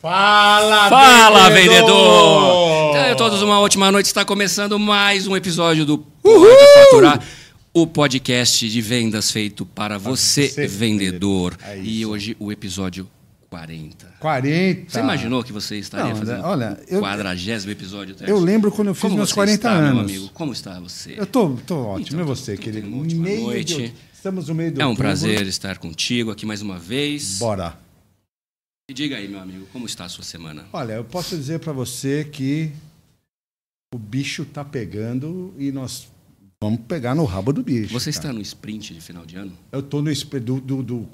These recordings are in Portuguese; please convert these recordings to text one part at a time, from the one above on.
Fala, vendedor! Tenham todos uma ótima noite. Está começando mais um episódio do Pode Faturar, o podcast de vendas feito para você, vendedor. E hoje o episódio 40. 40? Você imaginou que você estaria fazendo o 40º episódio? Eu lembro quando eu fiz meus 40 anos. Meu amigo? Como está você? Eu tô ótimo. E você, querido? Estamos no meio do É um prazer estar contigo aqui mais uma vez. Bora. E diga aí, meu amigo, como está a sua semana? Olha, eu posso dizer para você que o bicho tá pegando e nós vamos pegar no rabo do bicho. Você está no sprint de final de ano? Eu tô no sprint do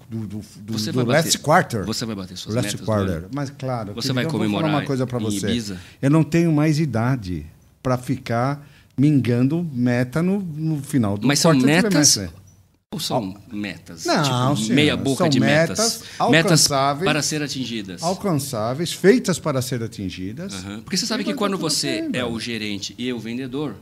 last quarter. Você vai bater suas last metas quarter. Mas claro, você vai comemorar vou falar uma coisa para você. Ibiza? Eu não tenho mais idade para ficar mingando meta no final do quarto. Mas são metas ou são metas? Não, tipo, meia boca são de metas. Metas para ser atingidas. Alcançáveis, feitas para ser atingidas. Uhum. Porque você sabe que quando você é o gerente e eu o vendedor,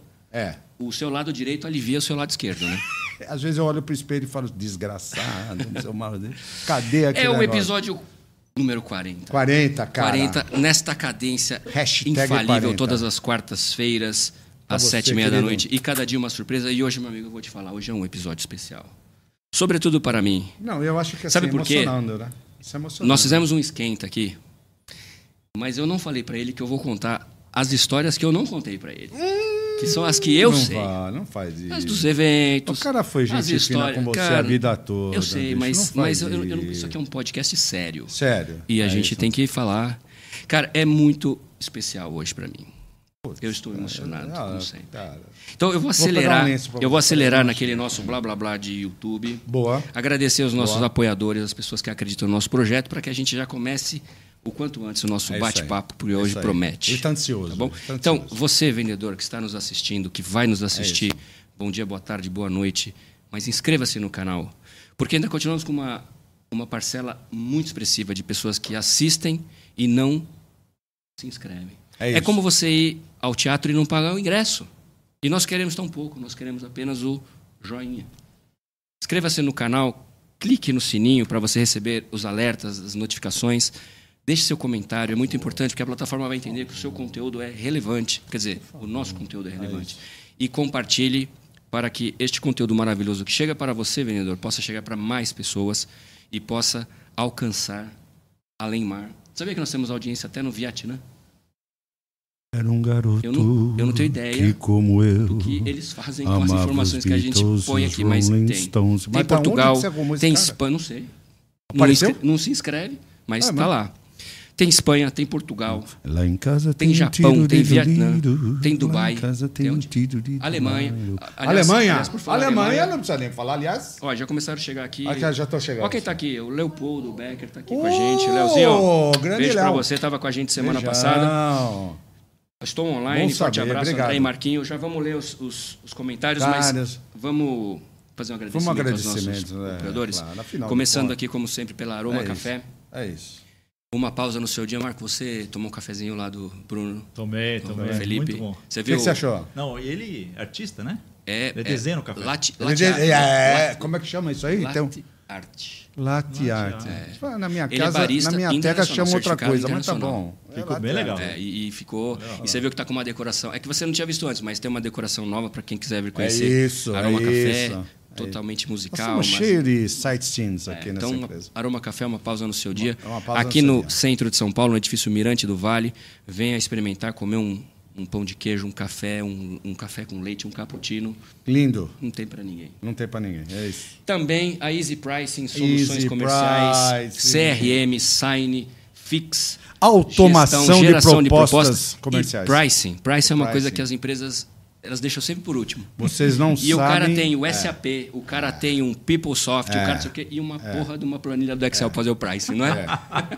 o seu lado direito alivia o seu lado esquerdo, né? Às vezes eu olho para o espelho e falo, desgraçado, não sei o mal dele. Cadê aquele negócio? Episódio número 40. 40, cara. 40, nesta cadência Hashtag infalível, 40. Todas as quartas-feiras, às 7h30 da noite. E cada dia uma surpresa. E hoje, meu amigo, eu vou te falar, hoje é um episódio especial. Sobretudo para mim. Não, eu acho que é Sabe por quê? Né? Isso é emocionante. Nós fizemos um esquenta aqui, mas eu não falei para ele que eu vou contar as histórias que eu não contei para ele. Que são as que eu sei. Não faz isso. As dos eventos. O cara foi gente fina com você a vida toda. Eu sei, mas isso aqui é um podcast sério. Sério. E a gente tem que falar. Cara, é muito especial hoje para mim. Eu estou emocionado, como sempre. Cara. Então eu vou acelerar naquele nosso blá blá blá de YouTube. Boa. Agradecer aos nossos apoiadores, as pessoas que acreditam no nosso projeto, para que a gente já comece o quanto antes o nosso bate-papo, porque hoje promete. Ele está ansioso. Tá bom? Então, você, vendedor, que está nos assistindo, que vai nos assistir, bom dia, boa tarde, boa noite, mas inscreva-se no canal, porque ainda continuamos com uma parcela muito expressiva de pessoas que assistem e não se inscrevem. É como você ir ao teatro e não pagar o ingresso. E nós queremos tão pouco, nós queremos apenas o joinha. Inscreva-se no canal, clique no sininho para você receber os alertas, as notificações. Deixe seu comentário, é muito importante, porque a plataforma vai entender que o seu conteúdo é relevante. Quer dizer, o nosso conteúdo é relevante. E compartilhe para que este conteúdo maravilhoso que chega para você, vendedor, possa chegar para mais pessoas e possa alcançar além mar. Sabia que nós temos audiência até no Vietnã? Era um garoto eu não tenho ideia que, como eu, do que eles fazem com as informações que a gente põe aqui, mas tem. Tem Portugal, tem Espanha, não sei. Não se inscreve, mas está lá. Tem Espanha, tem Portugal, lá em casa tem Japão, tem Vietnã, tem Dubai, tem Alemanha. Aliás, Alemanha não precisa nem falar, aliás. Ó, já começaram a chegar aqui. Já estou chegando. Ó quem está aqui, o Leopoldo Becker está aqui com a gente. Leozinho, beijo para você, estava com a gente semana passada. Estou online, forte abraço, obrigado. André e Marquinho. Já vamos ler os comentários, mas vamos fazer um agradecimento aos nossos apoiadores. Claro, começando aqui, como sempre, pela Aroma Café. É isso. Uma pausa no seu dia, Marco. Você tomou um cafezinho lá do Bruno? Tomei. Felipe. Muito bom. Você viu? O que você achou? Não, ele é artista, né? Ele desenha no café. Como é que chama isso aí? Latte art. Na minha casa, na minha terra chama outra coisa, mas tá bom. Ficou bem legal. E ficou. Legal. E você viu que tá com uma decoração. É que você não tinha visto antes, mas tem uma decoração nova para quem quiser vir conhecer. Aroma Café. Totalmente musical. Nós somos cheios de sightseeings aqui nessa empresa. Aroma Café é uma pausa no seu dia. Aqui no centro de São Paulo, no edifício Mirante do Vale, venha experimentar, comer um pão de queijo, um café, um café com leite, um cappuccino. Lindo. Não tem para ninguém. Não tem para ninguém, é isso. Também a Easy Pricing, soluções comerciais, CRM, Sign, Fix, automação de propostas comerciais. E pricing é uma coisa que as empresas elas deixam sempre por último. Vocês não sabem. E o cara tem o SAP, o cara tem um PeopleSoft, o cara não sei o quê, e uma porra de uma planilha do Excel para fazer o pricing, não é?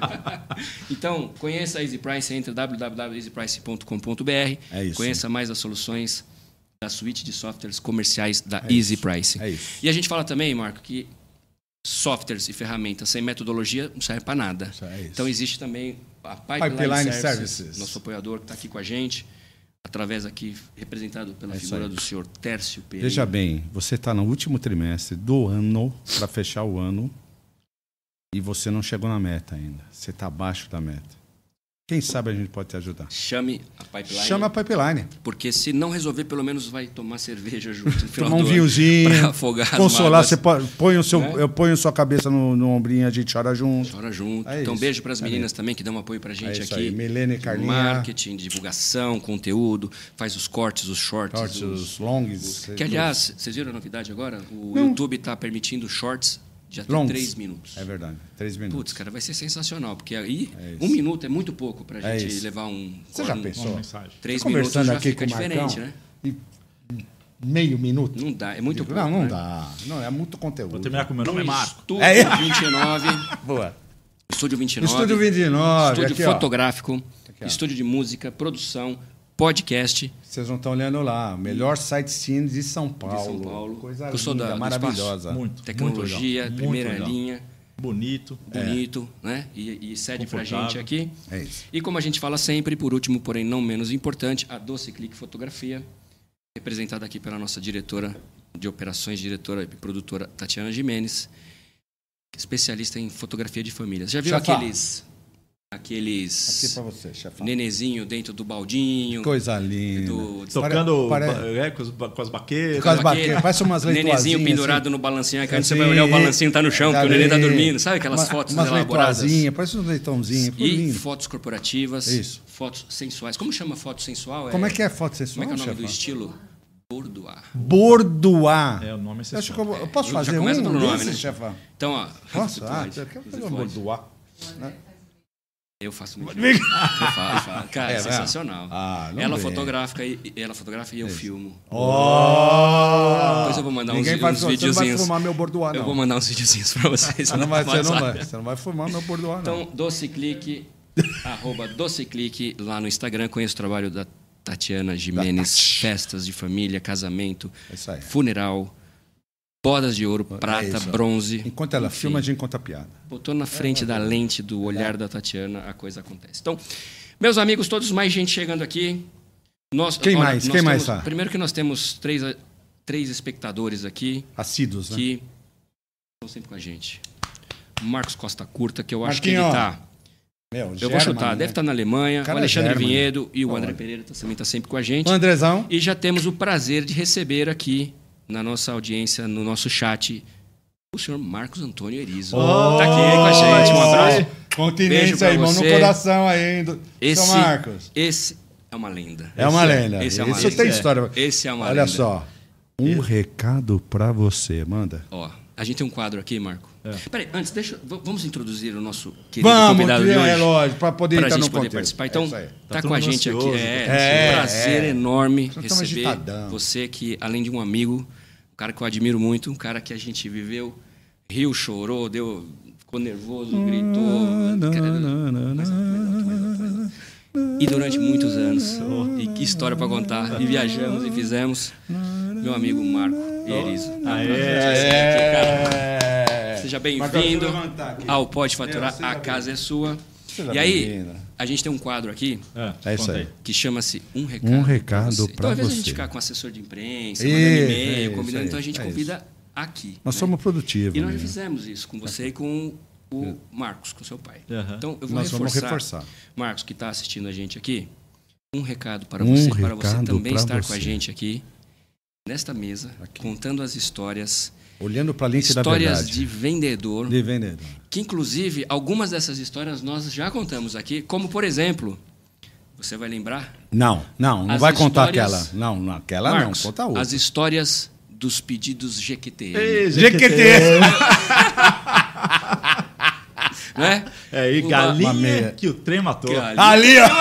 Então, conheça a Easy Pricing, entre www.easypricing.com.br. Conheça mais as soluções da suíte de softwares comerciais da Easy Pricing. E a gente fala também, Marco, que softwares e ferramentas sem metodologia não servem para nada. Então, existe também a Pipeline Services, nosso apoiador que está aqui com a gente. Através aqui, representado pela figura do senhor Tércio Pereira. Veja bem, você está no último trimestre do ano, para fechar o ano, e você não chegou na meta ainda. Você está abaixo da meta. Quem sabe a gente pode te ajudar. Chame a Pipeline. Chama a Pipeline. Porque se não resolver, pelo menos vai tomar cerveja junto no final tomar um vinhozinho, para afogar consolar. Você põe o seu, eu ponho sua cabeça no ombrinho, a gente chora junto. Chora junto. Então, beijo para as meninas também que dão apoio para a gente aqui. Aí. Milene e Carlinha. Marketing, divulgação, conteúdo, faz os cortes, os shorts. Os longs. Que, aliás, vocês viram a novidade agora? O YouTube está permitindo shorts de até 3 minutos. É verdade, 3 minutos. Putz, cara, vai ser sensacional, porque aí 1 minuto é muito pouco pra gente levar um... Você já pensou? 3 minutos já aqui fica diferente, né? E meio minuto? Não dá, é muito pouco. Não dá. Não, é muito conteúdo. Vou terminar com o meu nome, é Marco. Estúdio 29. Boa. Estúdio 29. Estúdio 29. Estúdio aqui, fotográfico, estúdio de música, produção, podcast. Vocês não estão olhando lá. Melhor sightseeing de São Paulo. Coisa linda, maravilhosa. Muito. Tecnologia, muito primeira legal. linha. Bonito, né? E cede pra gente aqui. É isso. E como a gente fala sempre, por último, porém não menos importante, a Doce Clique Fotografia, representada aqui pela nossa diretora de operações, diretora e produtora Tatiana Jimenez, especialista em fotografia de famílias. Já viu aqueles Aqui pra você, chefão. Nenezinho dentro do baldinho? Coisa linda. Tocando com as baquetas. Com as baquetas, parece umas leitoazinhas. Nenezinho pendurado assim. No balancinho, aí quando você vai olhar, o balancinho tá no chão, porque o neném tá dormindo. Sabe aquelas fotos elaboradas? Parece um leitãozinho. E lindo. fotos corporativas, isso. Fotos sensuais. Como chama foto sensual? Como é que é foto sensual, Como é que é o nome do estilo? Bordoar. Bordoar. É o nome sensual. Acho que eu posso fazer um pelo nome, desses, né? chefão? Então, ó. Posso? Eu quero fazer um bordoar. Eu faço muito. Eu faço. Cara, é sensacional. Ela fotografa e eu filmo. Depois eu vou mandar uns videozinhos. Você não vai filmar meu bordoar, não. Eu vou mandar uns videozinhos pra vocês. Você não vai filmar meu bordoar, não. Então, Doceclique, @Doceclique lá no Instagram. Conheço o trabalho da Tatiana Jimenez. Festas de família, casamento, funeral, bodas de ouro, prata, bronze. Enquanto ela filma, a gente conta piada. Botou na frente da lente do olhar da Tatiana, a coisa acontece. Então, meus amigos, todos mais gente chegando aqui. Quem mais tá? Primeiro que nós temos três espectadores aqui. Assíduos, né? Que estão sempre com a gente. O Marcos Costa Curta, que eu acho que ele tá... eu vou chutar, deve estar na Alemanha. O Alexandre Vinhedo e o André Pereira também está sempre com a gente. O Andrezão. E já temos o prazer de receber aqui, na nossa audiência, no nosso chat, o senhor Marcos Antônio Erizo. Tá aqui com a gente. Um abraço. Continência aí, mão no coração aí, seu Marcos. Esse é uma lenda. É uma lenda. Esse é uma lenda. Isso tem história. Esse é uma lenda. Olha só. Um recado pra você. Manda. Ó, a gente tem um quadro aqui, Marco. Peraí, antes, vamos introduzir o nosso querido convidado de hoje. Lógico, para poder entrar no poder contexto. participar. Então, tá com a gente aqui. É um prazer enorme receber você que, além de um amigo, um cara que eu admiro muito, um cara que a gente viveu, riu, chorou, ficou nervoso, gritou. E durante muitos anos. E que história para contar. E viajamos e fizemos. Meu amigo Marco Erizo. Seja bem-vindo ao Pode Faturar, a casa é sua. E aí, a gente tem um quadro aqui isso aí. que chama-se Um Recado para você. Então, às vezes a gente fica com assessor de imprensa, mandando e-mail, convidando, então a gente convida aqui. Nós somos produtivos. E nós já fizemos isso com você e com o Marcos, com seu pai. Então, eu vou reforçar. Marcos, que está assistindo a gente aqui, um recado para você, para você também estar com a gente aqui, nesta mesa, contando as histórias. Olhando para a lente da verdade. Histórias de vendedor. Que, inclusive, algumas dessas histórias nós já contamos aqui, como, por exemplo, você vai lembrar? Não vai contar aquela. Não, aquela Marcos, não, conta outra. As histórias dos pedidos GQTM. GQTM! Não é? E galinha que o trem matou. Ali, ó!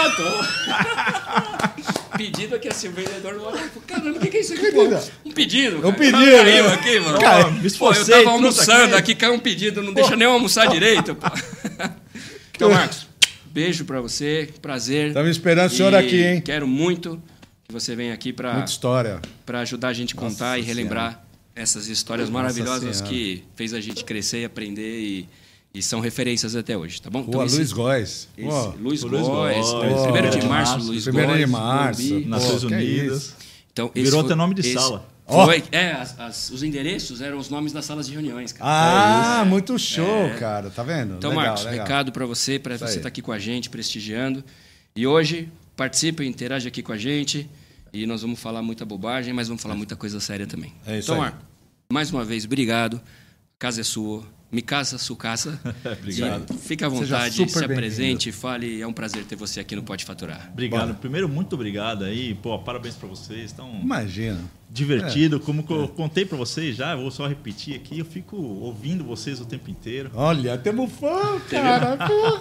Pedido aqui assim, o vendedor não olha. Caramba, o que é isso aqui? Pô? Um pedido. Um pedido. Caiu aqui, mano. Cara, eu tava almoçando aqui, caiu um pedido, não deixa nem eu almoçar direito. Pô. Então, Marcos, beijo pra você, prazer. Estamos esperando o senhor aqui, hein? Quero muito que você venha aqui pra ajudar a gente a contar e relembrar essas histórias maravilhosas que fez a gente crescer e aprender e são referências até hoje, tá bom? Então, Luiz Góes. Luiz Góes. 1º de março, Luiz Góes. 1º de março. Nações Unidas. Então, virou até nome de sala. Foi. Os endereços eram os nomes das salas de reuniões, cara. Muito show, cara. Tá vendo? Então, legal, Marcos, recado para você estar aqui com a gente, prestigiando. E hoje, participe, interage aqui com a gente. E nós vamos falar muita bobagem, mas vamos falar muita coisa séria também. Então, Marcos, mais uma vez, obrigado. A casa é sua. Me casa, sua casa. Obrigado. Fica à vontade, se apresente, fale. É um prazer ter você aqui no Pode Faturar. Obrigado. Bora. Primeiro, muito obrigado aí. Parabéns para vocês. Estão Imagina. Divertido. Como eu contei para vocês já, eu vou só repetir aqui. Eu fico ouvindo vocês o tempo inteiro. Olha, temos fã, cara.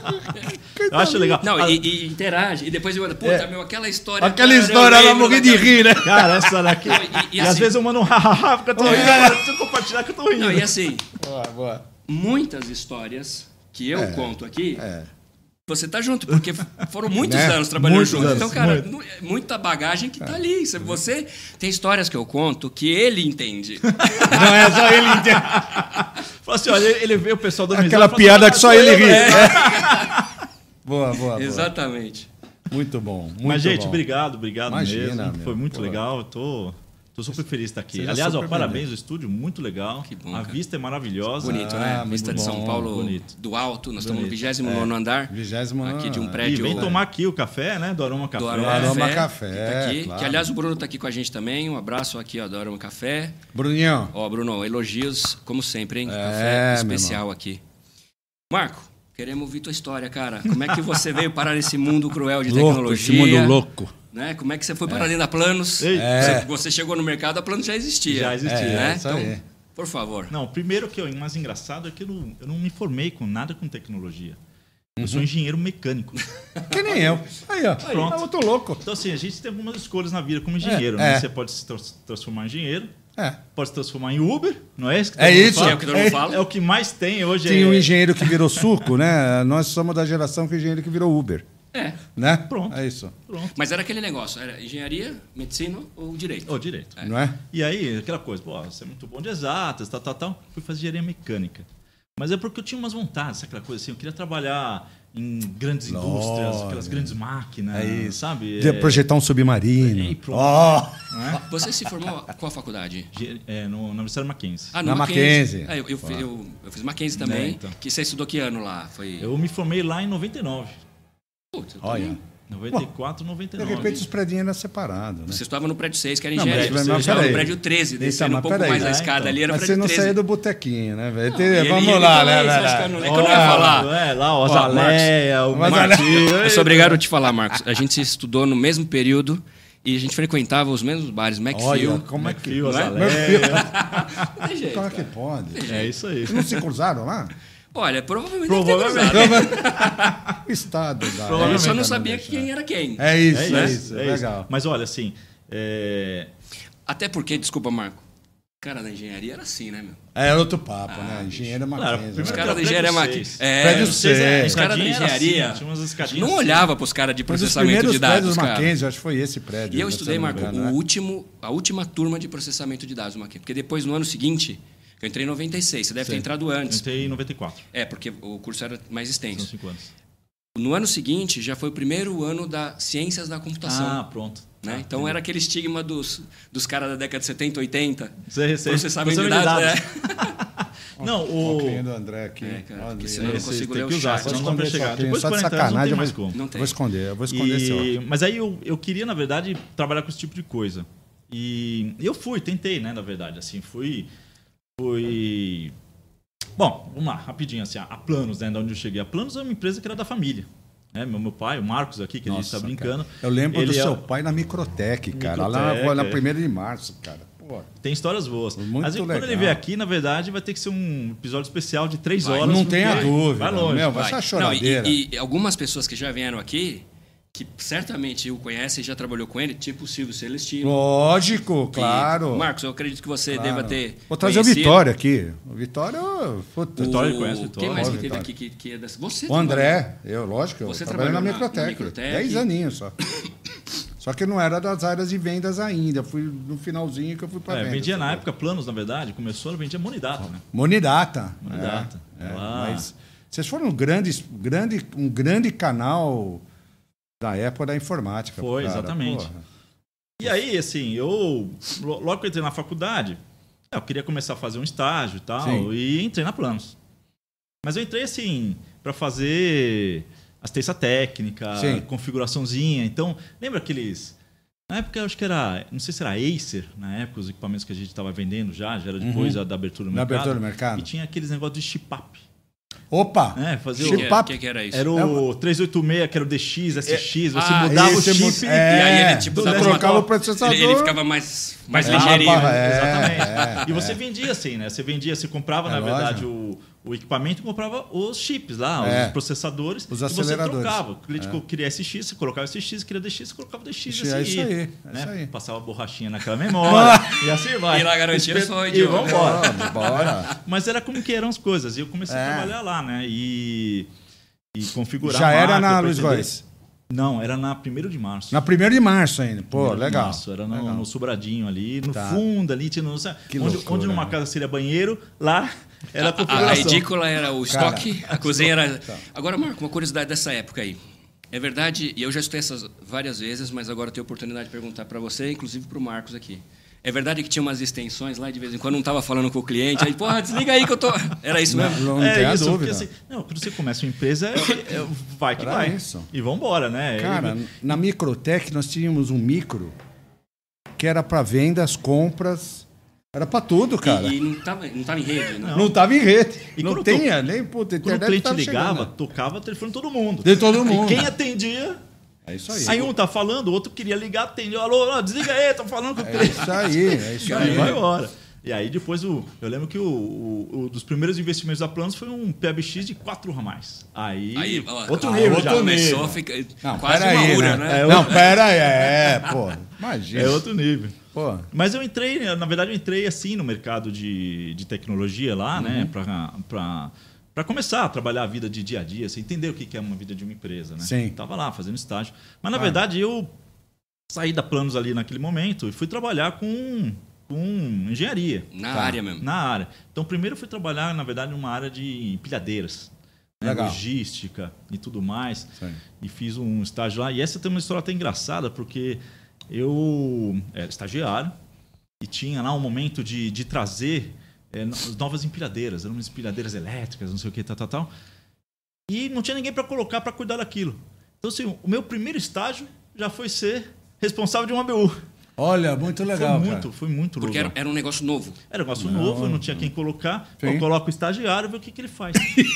Eu acho legal. Não, e interage. E depois eu olho, aquela história... Aquela história, ela morri de rir, né? Cara, essa daqui... E às vezes eu mando um hahaha, porque eu tô rindo. Deixa eu compartilhar que eu tô rindo. Não, e assim... Boa. Muitas histórias que eu conto aqui, você tá junto, porque foram muitos anos trabalhando junto. Então, cara, muita bagagem que tá ali. Você tem histórias que eu conto que ele entende. Não é só ele entende. Fala assim, olha, ele vê o pessoal da aquela piada que só ele ri. Boa. Exatamente. Muito bom. Mas, gente, obrigado mesmo. Foi muito legal. Tô super feliz de estar aqui. Aliás, parabéns, o estúdio, muito legal. Que bom, a vista é maravilhosa. Bonito, né? Vista de São Paulo, bonito. Do alto. Nós estamos no 29º andar. 29º. Aqui de um prédio. E vem tomar aqui o café, né? Do Aroma Café. Do Aroma Café. Que tá aqui. Claro. Que, aliás, o Bruno está aqui com a gente também. Um abraço aqui, do Aroma Café. Bruninho. Bruno, elogios, como sempre, hein? Café especial aqui. Marco, queremos ouvir tua história, cara. Como é que você veio parar nesse mundo cruel de tecnologia? Esse mundo louco. Né? Como é que você foi parar dentro da Planos? Você chegou no mercado, a Planos já existia. Já existia. Né? Então, por favor. Não, primeiro que o mais engraçado é que eu não me formei com nada com tecnologia. Eu sou engenheiro mecânico. Que nem eu. Aí, ó. Pronto. Eu tô louco. Então, assim, a gente tem algumas escolhas na vida como engenheiro. Né? Você pode se transformar em engenheiro. Pode se transformar em Uber, não é isso? Que isso. É o que todo mundo fala. É o que mais tem hoje. Tem um engenheiro que virou suco, né? Nós somos da geração que o engenheiro que virou Uber. Né? Pronto. É isso. Pronto. Mas era aquele negócio, era engenharia, medicina ou direito? Ou direito. Não é? E aí, aquela coisa, você é muito bom de exatas, tal. Fui fazer engenharia mecânica. Mas é porque eu tinha umas vontades, aquela coisa assim, eu queria trabalhar em grandes indústrias, aquelas grandes máquinas, sabe? Projetar um submarino. E pronto. Você se formou qual faculdade? Na Universidade Mackenzie. Na Mackenzie. Eu fiz Mackenzie também. Então. Que você estudou que ano lá? Eu me formei lá em 99. Putz, olha. 94, 99. De repente os prédios eram separados. Né? Você estava no prédio 6, que era engenharia. Você estava no prédio 13, descendo um pouco mais a escada ali, era mas prédio 13. Mas você não saía do botequinho, né, velho? Vamos lá, né? É que eu não ia falar. Lá, o Azaleia, o Marcos. Eu sou obrigado a te falar, Marcos. A gente se estudou no mesmo período e a gente frequentava os mesmos bares. Olha, como é que... Azaleia. Não tem jeito. Como é que pode? É isso aí. Não se cruzaram lá? Olha, provavelmente. O Estado. Eu só não sabia quem era quem. É isso. Legal. Mas olha, assim... Até porque, desculpa, Marco, o cara da engenharia era assim, né, meu? Era outro papo, né? Engenheiro é Mackenzie. Os caras da engenharia é Mackenzie. Prédio 6. Os caras da engenharia não olhava para os caras de processamento de dados. Os Mackenzie, acho que foi esse prédio. E eu estudei, Marco, a última turma de processamento de dados do Mackenzie. Porque depois, no ano seguinte... Eu entrei em 96, você deve ter entrado antes. Eu entrei em 94. Porque o curso era mais extenso. São 5 anos. No ano seguinte, já foi o primeiro ano da Ciências da Computação. Pronto. Né? Então, era aquele estigma dos caras da década de 70, 80. Processamento de dados. Não, o do André aqui. Porque senão eu não consigo ler o chat. Senão não dá pra chegar. Depois só de sacanagem, eu vou esconder esse ótimo. Mas aí eu queria, na verdade, trabalhar com esse tipo de coisa. E eu tentei, né, na verdade. Assim, fui... Bom, vamos lá, rapidinho assim, a Planos, né, de onde eu cheguei. A Planos é uma empresa que era da família. Meu pai, o Marcos aqui, que a gente está brincando. Cara. Eu lembro do seu pai na Microtec, cara. Lá na 1º de março, cara. Pô. Tem histórias boas. Mas quando ele vier aqui, na verdade, vai ter que ser um episódio especial de 3 horas. Não tenha dúvida. Vai longe. Vai ser choradeira. E algumas pessoas que já vieram aqui... que certamente o conhece e já trabalhou com ele, tipo o Silvio Celestino. Lógico, claro. Marcos, eu acredito que você deva ter Vou trazer conhecido. O Vitória aqui. O Vitória... Vitória conhece o Vitória. Quem mais que teve aqui que é dessa? Você o André. Lógico. Você trabalhei na Microtec. 10 aninhos só. Só que não era das áreas de vendas ainda. Fui no finalzinho que eu fui para vendas. Vendia na época Planos, na verdade. Começou, vendia Monidata. Né? Monidata. Mas vocês foram um grande canal... da época da informática. Foi, exatamente. Porra. E aí, assim, logo que eu entrei na faculdade, eu queria começar a fazer um estágio e tal, sim, e entrei na Planos. Mas eu entrei, assim, para fazer assistência técnica, sim, configuraçãozinha. Então, lembra aqueles... Na época, eu acho que era... Não sei se era Acer, na época, os equipamentos que a gente estava vendendo já era depois da abertura do mercado. Da abertura do mercado. E tinha aqueles negócios de chip-up. Opa! O que era isso? Era o 386, que era o DX, SX. Você mudava o chip e aí ele tipo trocava o processador. Ele ficava mais ligeirinho. Exatamente. E você vendia assim, né? Você comprava, na verdade, o equipamento e comprava os chips lá, os processadores. Os aceleradores. E você trocava. O cliente queria SX, você colocava SX, queria DX, você colocava DX. Assim, é isso aí. Né? Isso aí. Passava borrachinha naquela memória. E assim vai. E lá garantia o sonho. E vamos embora. Mas era como que eram as coisas. E eu comecei a trabalhar lá, né? E configurar. Já era na Luiz Góes? Não, era na 1º de março. Na 1º de março ainda. Pô, legal. Março, era no Sobradinho ali, no fundo ali, tinha onde numa casa seria banheiro, lá era a configuração. A edícula era o estoque, a cozinha era... Agora, Marco, uma curiosidade dessa época aí. É verdade, e eu já escutei essas várias vezes, mas agora eu tenho a oportunidade de perguntar para você, inclusive para o Marcos aqui. É verdade que tinha umas extensões lá, de vez em quando não estava falando com o cliente, aí, porra, desliga aí que eu tô... Era isso mesmo? Não tem a dúvida. Porque, assim, quando você começa uma empresa, vai que vai. Isso. E vamos embora, né? Cara, na Microtech nós tínhamos um micro que era para vendas, compras, era para tudo, cara. E não tava em rede, né? Não estava em rede. E não tinha, nem puta, internet. Quando o cliente ligava, tocava o telefone de todo mundo. De todo mundo. E quem atendia... É isso aí. Aí um tá falando, o outro queria ligar, atendeu. Alô, desliga aí, tô falando com o cliente. É isso aí. Vai embora. E aí depois, eu lembro que o dos primeiros investimentos da Planos foi um PBX de 4 ramais. Aí outro nível já. Começou a ficar quase uma URA, né? Não, pera aí, pô. Imagina. É outro nível. Pô. Mas eu entrei, na verdade, eu entrei assim no mercado de tecnologia lá, né? Para começar a trabalhar a vida de dia a dia, assim, entender o que é uma vida de uma empresa, né? Sim. Tava lá fazendo estágio. Mas, na verdade, eu saí da Planos ali naquele momento e fui trabalhar com engenharia. Na área mesmo. Na área. Então, primeiro eu fui trabalhar, na verdade, numa área de empilhadeiras. Né? Logística e tudo mais. Sim. E fiz um estágio lá. E essa tem uma história até engraçada, porque eu era estagiário e tinha lá um momento de trazer... novas empilhadeiras, eram umas empilhadeiras elétricas, não sei o que, tal. E não tinha ninguém para colocar para cuidar daquilo. Então, assim, o meu primeiro estágio já foi ser responsável de uma ABU. Olha, muito legal. Foi muito Porque legal. era um negócio novo. Era um negócio novo, eu não tinha quem colocar. Sim. Eu coloco o estagiário e ver o que ele faz.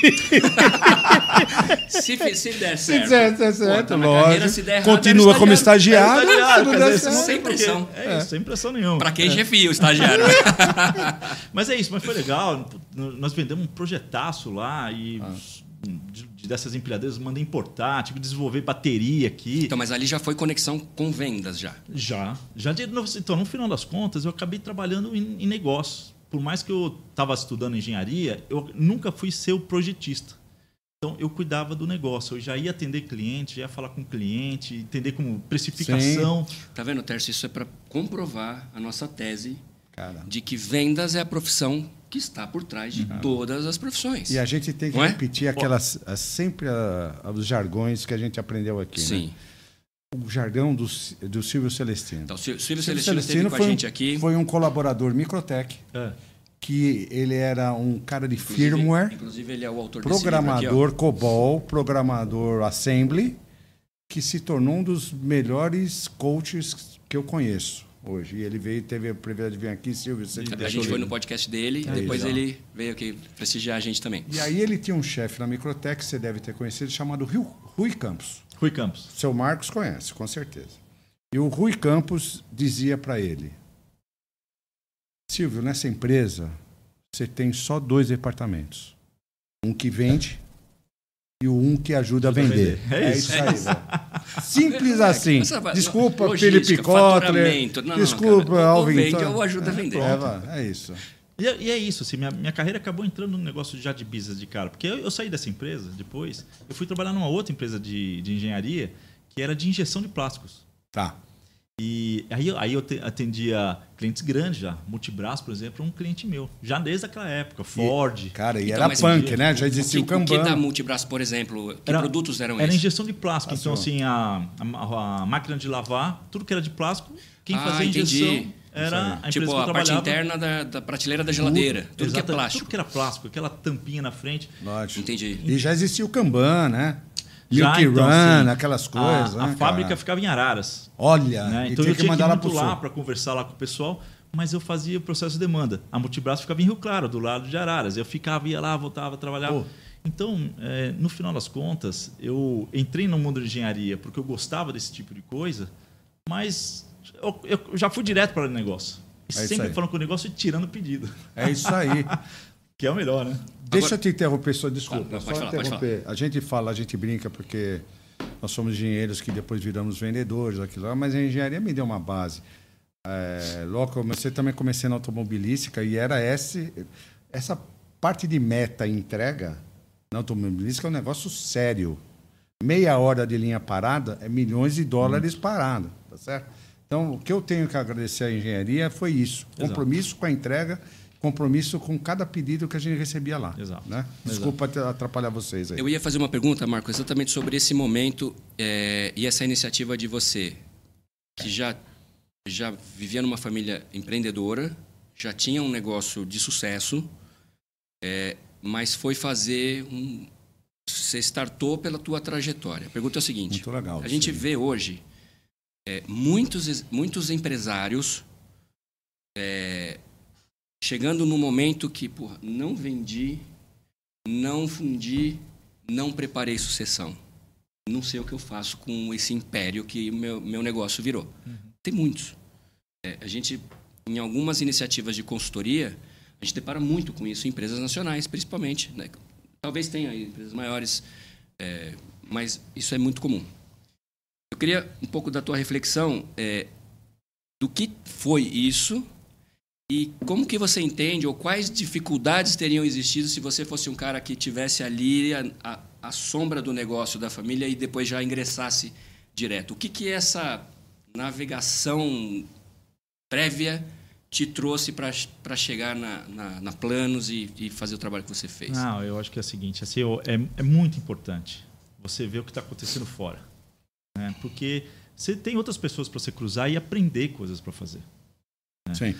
se der certo. Se der certo, lógico. Se der errado, continua como estagiário. Sem pressão. Isso, sem pressão nenhuma. Para quem chefia o estagiário. Mas é isso, mas foi legal. Nós vendemos um projetaço lá e... dessas empilhadeiras, mandei importar, tive que desenvolver bateria aqui. Então, mas ali já foi conexão com vendas já? Já. Então, no final das contas, eu acabei trabalhando em negócios. Por mais que eu estava estudando engenharia, eu nunca fui ser o projetista. Então, eu cuidava do negócio. Eu já ia atender cliente, já ia falar com o cliente, entender como precificação. Sim. Tá vendo, Tércio? Isso é para comprovar a nossa tese de que vendas é a profissão que está por trás de todas as profissões. E a gente tem que repetir sempre os jargões que a gente aprendeu aqui. Sim. Né? O jargão do Silvio Celestino. Então, Silvio Celestino esteve com a gente aqui. Foi um colaborador Microtech, que ele era um cara de firmware. Inclusive, ele é o autor programador aqui, COBOL, programador Assembly, que se tornou um dos melhores coaches que eu conheço hoje. E ele teve a privilégio de vir aqui, Silvio. A gente foi no podcast dele, depois ele veio aqui prestigiar a gente também. E aí ele tinha um chefe na Microtech, você deve ter conhecido, chamado Rui Campos. Rui Campos. Seu Marcos conhece, com certeza. E o Rui Campos dizia para ele: Silvio, nessa empresa você tem só 2 departamentos. Um que vende e um que ajuda a vender. É isso aí. Simples assim. Desculpa, Felipe Kotler. Desculpa, Alvin. Vende ou ajuda a vender. É isso. E é isso. Assim, minha carreira acabou entrando no negócio já de business de cara. Porque eu saí dessa empresa depois. Eu fui trabalhar numa outra empresa de engenharia que era de injeção de plásticos. Tá. E aí eu atendia clientes grandes já. Multibras, por exemplo, é um cliente meu. Já desde aquela época. Ford. Cara, e Então, era punk, né? Já existia o Kanban. O que da Multibras, por exemplo? Que produtos eram esses? Era injeção de plástico. Então, assim, a máquina de lavar, tudo que era de plástico, quem fazia a injeção era a empresa tipo, que eu a parte trabalhava. interna da prateleira da geladeira. Tudo que é plástico. Tudo que era plástico, aquela tampinha na frente. Lógico. Entendi. E já existia o Kanban, né? Já, Milk então, Run, assim, aquelas coisas. A fábrica ficava em Araras. Olha, Né? e Então tinha eu tinha que mandar ir lá muito pro lá sul. para conversar lá com o pessoal, mas eu fazia o processo de demanda. A Multibras ficava em Rio Claro, do lado de Araras. Eu ficava, ia lá, voltava, trabalhava. Pô. Então, no final das contas, eu entrei no mundo de engenharia porque eu gostava desse tipo de coisa, mas eu já fui direto para o negócio. E sempre falando com o negócio e tirando o pedido. É isso aí. Que é o melhor, né? Deixa eu te interromper, só desculpa. Pode falar. A gente brinca porque nós somos engenheiros que depois viramos vendedores, aquilo lá, mas a engenharia me deu uma base. Logo, eu também comecei na automobilística e era essa parte de meta e entrega na automobilística é um negócio sério. Meia hora de linha parada é milhões de dólares parado, tá certo? Então, o que eu tenho que agradecer à engenharia foi isso. Exato. Compromisso com a entrega, compromisso com cada pedido que a gente recebia lá. Exato. Né? Desculpa atrapalhar vocês aí. Eu ia fazer uma pergunta, Marco, exatamente sobre esse momento e essa iniciativa de você, que já vivia numa família empreendedora, já tinha um negócio de sucesso, mas foi fazer você startou pela tua trajetória. A pergunta é a seguinte. Muito legal. A gente vê hoje muitos empresários chegando no momento que, porra, não vendi, não fundi, não preparei sucessão. Não sei o que eu faço com esse império que meu negócio virou. Uhum. Tem muitos. A gente, em algumas iniciativas de consultoria, a gente depara muito com isso, em empresas nacionais, principalmente. Né? Talvez tenha empresas maiores, mas isso é muito comum. Eu queria um pouco da tua reflexão do que foi isso e como que você entende ou quais dificuldades teriam existido se você fosse um cara que tivesse ali a sombra do negócio da família e depois já ingressasse direto. O que essa navegação prévia te trouxe para chegar na Planos e fazer o trabalho que você fez? Não, eu acho que é o seguinte, assim, é muito importante você ver o que está acontecendo fora. Né? Porque você tem outras pessoas para você cruzar e aprender coisas para fazer. Né? Sim.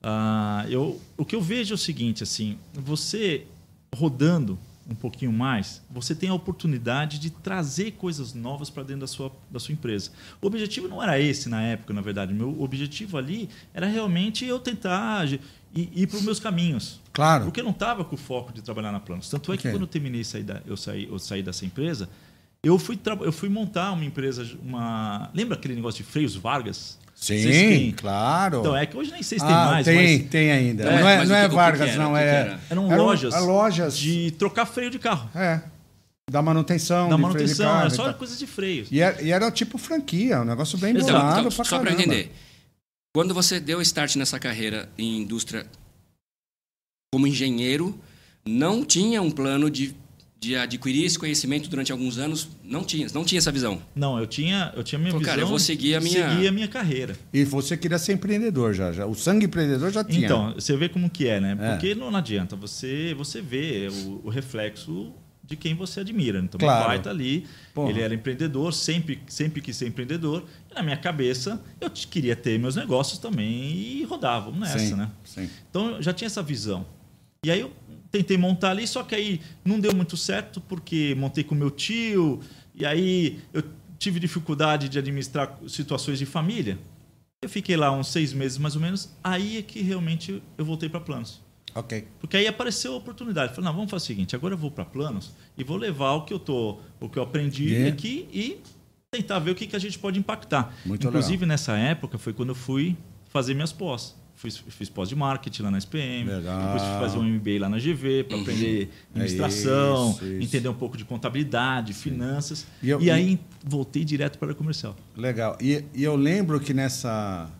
O que eu vejo é o seguinte, assim, você rodando um pouquinho mais, você tem a oportunidade de trazer coisas novas para dentro da sua empresa. O objetivo não era esse na época, na verdade. Meu objetivo ali era realmente eu tentar ir para os meus caminhos. Claro. Porque eu não estava com o foco de trabalhar na Planos. Tanto é que quando eu terminei eu saí dessa empresa, eu fui montar uma empresa, lembra aquele negócio de freios Vargas? Sim, claro. Então, é que hoje nem sei se tem mais. Tem ainda. Não é Vargas, não. Eram lojas de trocar freio de carro. Da manutenção. Freio de carro, era só coisas de freios. E era tipo franquia, um negócio bem bolado pra só para eu entender. Quando você deu start nessa carreira em indústria como engenheiro, não tinha um plano de adquirir esse conhecimento durante alguns anos, não tinha essa visão. Não, eu tinha minha visão. Cara, eu vou seguir a minha carreira. E você queria ser empreendedor já. O sangue empreendedor já tinha. Então, você vê como que é, né? Porque não adianta, você vê o reflexo de quem você admira. Então, meu pai tá ali, ele era empreendedor, sempre quis ser empreendedor. E na minha cabeça, eu queria ter meus negócios também e rodar, vamos nessa, né? Sim. Então, eu já tinha essa visão. E aí eu tentei montar ali, só que aí não deu muito certo, porque montei com meu tio, e aí eu tive dificuldade de administrar situações de família. Eu fiquei lá uns 6 meses, mais ou menos, aí é que realmente eu voltei para Planos. Ok. Porque aí apareceu a oportunidade. Falei, vamos fazer o seguinte, agora eu vou para Planos e vou levar o que eu aprendi aqui e tentar ver o que a gente pode impactar. Muito Inclusive, legal. nessa época, foi quando eu fui fazer minhas pós. Fiz pós de marketing lá na SPM, depois fui fazer um MBA lá na GV para aprender administração, entender um pouco de contabilidade, finanças. E aí voltei direto para a comercial. Legal. E eu lembro que nessa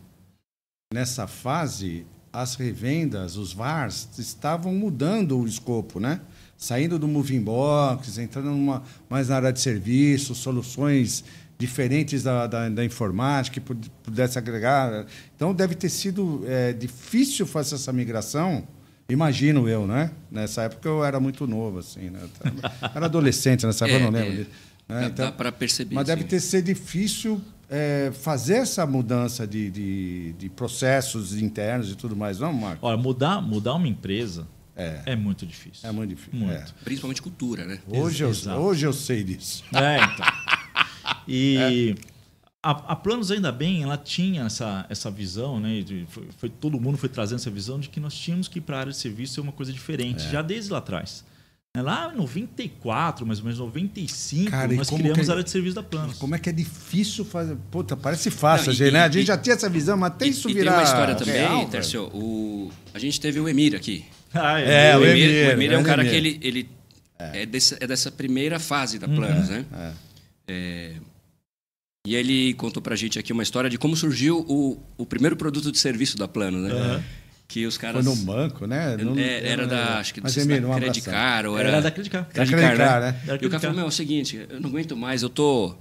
fase, as revendas, os VARs, estavam mudando o escopo, né? Saindo do Moving Box, entrando mais na área de serviços, soluções diferentes da informática, que pudesse agregar. Então, deve ter sido difícil fazer essa migração, imagino eu, né? Nessa época eu era muito novo, assim, né? Era adolescente, nessa época eu não lembro disso. Né? Então, dá para perceber. Mas deve ter sido difícil fazer essa mudança de processos internos e tudo mais, não, Marco? Olha, mudar uma empresa é muito difícil. É muito difícil. Muito. Principalmente cultura, né? Hoje eu sei disso. Então. E a Planos, ainda bem, ela tinha essa visão, né? Todo mundo foi trazendo essa visão de que nós tínhamos que ir para a área de serviço ser uma coisa diferente, já desde lá atrás. Lá em 94, mais ou menos 95, cara, nós criamos a área de serviço da Planos. Como é que é difícil fazer? Puta, parece fácil, né? A gente já tinha essa visão, mas tem isso virar. Tem uma história também, Tércio. A gente teve o Emir aqui. O Emir é um cara que ele é dessa primeira fase da Planos, né? E ele contou pra gente aqui uma história de como surgiu o primeiro produto de serviço da Planos, né? Que os caras... Foi no banco, né? Era da Credicar, ou era da Credicar. Credicar, né? E o cara falou, é o seguinte, eu não aguento mais, eu tô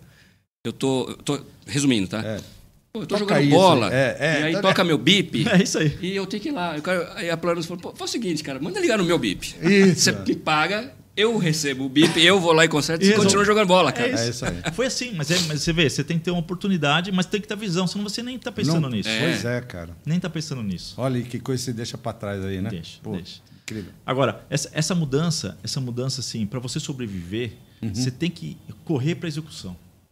resumindo, tá? Pô, eu tô jogando bola, e aí toca meu bip. É isso aí. E eu tenho que ir lá. Aí a Planos falou, faz o seguinte, cara, manda ligar no meu bip. Isso. Você me paga, eu recebo o bip, eu vou lá e conserto e continua jogando bola, cara. É isso aí. Foi assim, mas você vê, você tem que ter uma oportunidade, mas tem que ter visão, senão você nem tá pensando nisso. Pois é, cara. Nem tá pensando nisso. Olha que coisa você deixa para trás aí, né? Deixa. Incrível. Agora, essa mudança assim, para você sobreviver, você tem que correr para execução.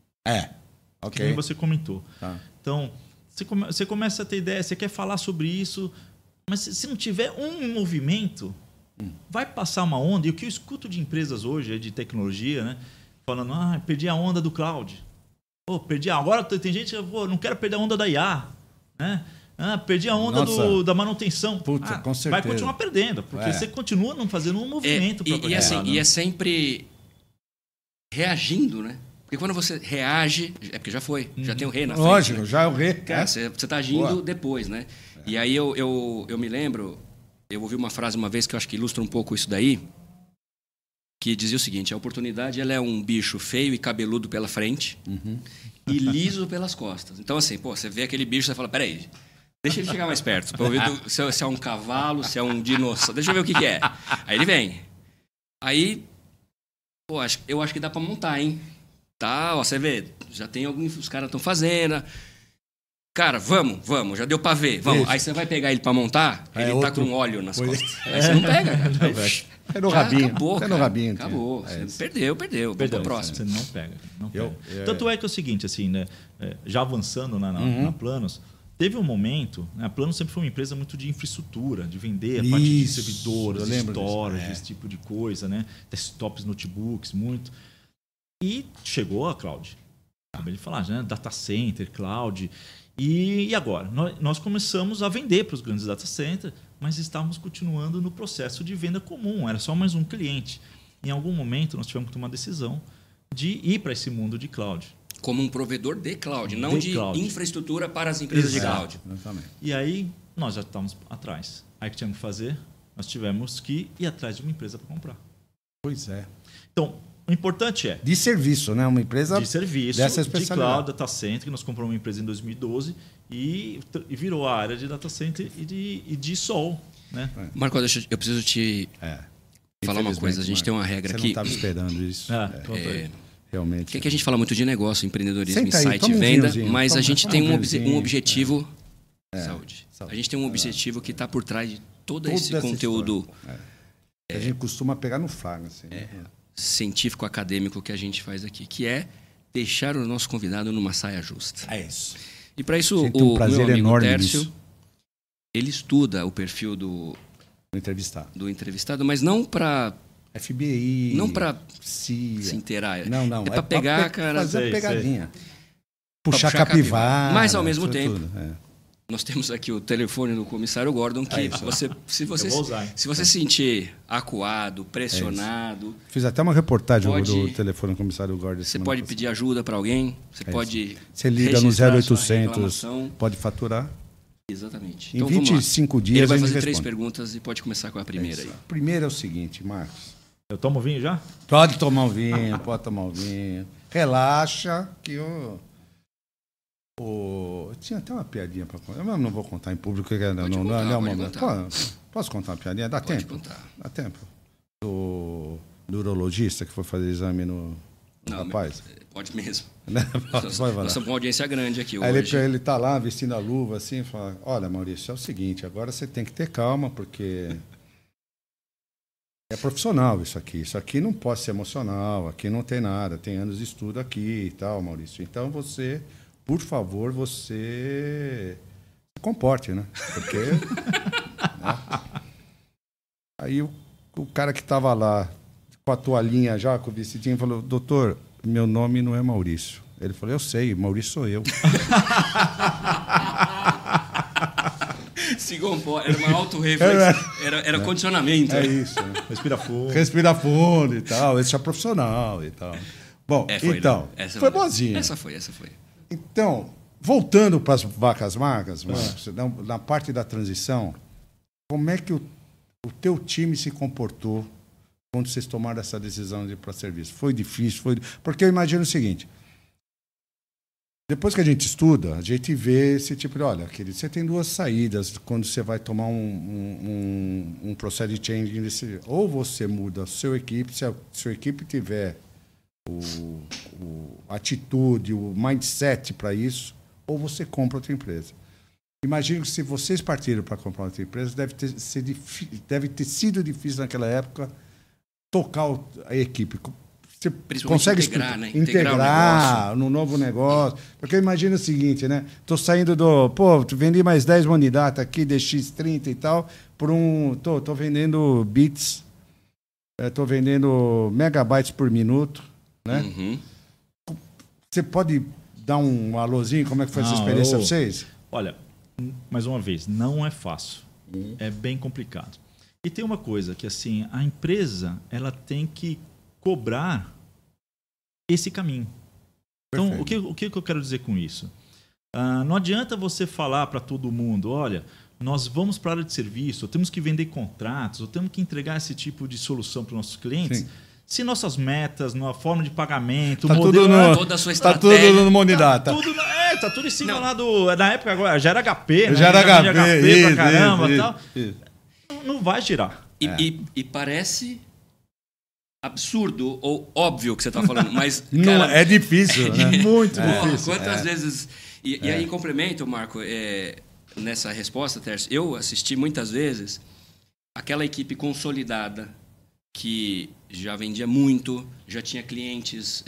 Ok. Que nem você comentou. Tá. Então, você começa a ter ideia, você quer falar sobre isso, mas se não tiver um movimento, vai passar uma onda. E o que eu escuto de empresas hoje, de tecnologia, né? Falando, perdi a onda do cloud. Perdi. Agora tem gente que não quero perder a onda da IA. Né? Perdi a onda da manutenção. Puta, com certeza. Vai continuar perdendo, porque você continua não fazendo um movimento. E é sempre reagindo, né? Porque quando você reage, é porque já foi, já tem o rei na frente. Lógico, né? já é o rei. Cara, você está agindo depois, né? E aí eu me lembro, eu ouvi uma frase uma vez que eu acho que ilustra um pouco isso daí, que dizia o seguinte: a oportunidade ela é um bicho feio e cabeludo pela frente e liso pelas costas. Então, assim, você vê aquele bicho e você fala, peraí, deixa ele chegar mais perto, para eu ver se é um cavalo, se é um dinossauro, deixa eu ver o que é. Aí ele vem. Aí, eu acho que dá para montar, hein? Tá, você vê, já tem alguns, os caras estão fazendo. Cara, vamos, já deu para ver, vamos. Isso. Aí você vai pegar ele para montar, ele tá com óleo nas costas. Aí você não pega, cara. É no rabinho. Acabou, no rabinho. Acabou. Perdeu. Vamos pro próximo. Você não pega. Tanto é que é o seguinte, assim, né? Já avançando na Planos, teve um momento, né? A Planos sempre foi uma empresa muito de infraestrutura, de vender a parte de servidores, storage, esse tipo de coisa, né? Desktops, notebooks, muito. E chegou a cloud. Acabei de falar, né? Data center, cloud. E agora? Nós começamos a vender para os grandes data centers, mas estávamos continuando no processo de venda comum. Era só mais um cliente. Em algum momento, nós tivemos que tomar a decisão de ir para esse mundo de cloud. Como um provedor de cloud, não de infraestrutura para as empresas de cloud. Exatamente. E aí, nós já estávamos atrás. Aí o que tínhamos que fazer? Nós tivemos que ir atrás de uma empresa para comprar. Pois é. Então, o importante é... De serviço, né? Uma empresa de serviço, dessa especialidade. de cloud, data center, que nós compramos uma empresa em 2012 e virou a área de data center e de Sol. Né? Marco, eu preciso te falar uma coisa. A gente tem uma regra aqui. Você não estava esperando isso. Realmente. Que a gente fala muito de negócio, empreendedorismo, insight e venda, mas a gente tem um objetivo... Saúde. A gente tem um objetivo que está por trás de todo esse conteúdo... A gente costuma pegar no flagra. Assim, científico acadêmico que a gente faz aqui, que é deixar o nosso convidado numa saia justa. É isso. E para isso o meu amigo Tércio, ele estuda o perfil do entrevistado, mas não para FBI, não para se inteirar. Não. É para pegar, cara, fazer pegadinha. Puxar capivara. Mas ao mesmo tempo, nós temos aqui o telefone do comissário Gordon, que se você sentir acuado, pressionado... Fiz até uma reportagem do telefone do comissário Gordon. Você pode pedir ajuda para alguém, você liga no 0800, pode faturar. Exatamente. Em 25 dias ele vai fazer 3 perguntas e pode começar com a primeira. Aí. A primeira é o seguinte, Marcos. Eu tomo vinho já? Pode tomar um vinho, pode tomar um vinho. relaxa que tinha até uma piadinha para contar. Eu não vou contar em público, não é o momento. Posso contar uma piadinha? Dá tempo? Contar. Dá tempo. Do urologista que foi fazer exame no rapaz. Pode mesmo. Nós estamos com uma audiência grande aqui aí hoje. Ele está lá vestindo a luva assim e fala: olha, Maurício, é o seguinte, agora você tem que ter calma, porque é profissional isso aqui. Isso aqui não pode ser emocional, aqui não tem nada, tem anos de estudo aqui e tal, Maurício. Então você, por favor, você se comporte, né? Porque. Né? Aí o cara que estava lá com a toalhinha já, com o vestidinho, falou: doutor, meu nome não é Maurício. Ele falou: eu sei, Maurício sou eu. Era uma auto-reflexão. Era condicionamento. É isso. Né? Respira fundo. Respira fundo e tal. Esse é profissional e tal. Bom, então, foi boazinha. Essa foi. Então, voltando para as vacas magras, Marcos, na parte da transição, como é que o teu time se comportou quando vocês tomaram essa decisão de ir para serviço? Foi difícil? Porque eu imagino o seguinte: depois que a gente estuda, a gente vê esse tipo de... Olha, querido, você tem duas saídas quando você vai tomar um process change desse. Ou você muda a sua equipe, se a sua equipe tiver a atitude, o mindset para isso, ou você compra outra empresa. Imagino que se vocês partiram para comprar outra empresa, deve ter sido difícil naquela época tocar a equipe. Você consegue integrar no novo negócio. Porque eu imagino o seguinte, né? Estou saindo vendi mais 10 mandatas aqui, DX30 e tal, tô vendendo bits, estou vendendo megabytes por minuto, né? Uhum. Você pode dar um alôzinho? Como é que foi essa experiência para vocês? Olha, mais uma vez, não é fácil. É bem complicado. E tem uma coisa que, assim, a empresa ela tem que cobrar esse caminho. Então, o que eu quero dizer com isso? Não adianta você falar para todo mundo: olha, nós vamos para a área de serviço, ou temos que vender contratos, ou temos que entregar esse tipo de solução para os nossos clientes. Sim. Se nossas metas, na forma de pagamento, toda a sua estratégia... Está tudo no Monidata. Tá tudo em cima lá do... Na época, agora, já era HP, né? Já era HP pra caramba e tal. Não vai girar. E parece absurdo ou óbvio que você está falando, mas... Não, é difícil, né? Muito difícil. Quantas vezes... E aí, em complemento, Marco, nessa resposta, Tércio, eu assisti muitas vezes aquela equipe consolidada que já vendia muito, já tinha clientes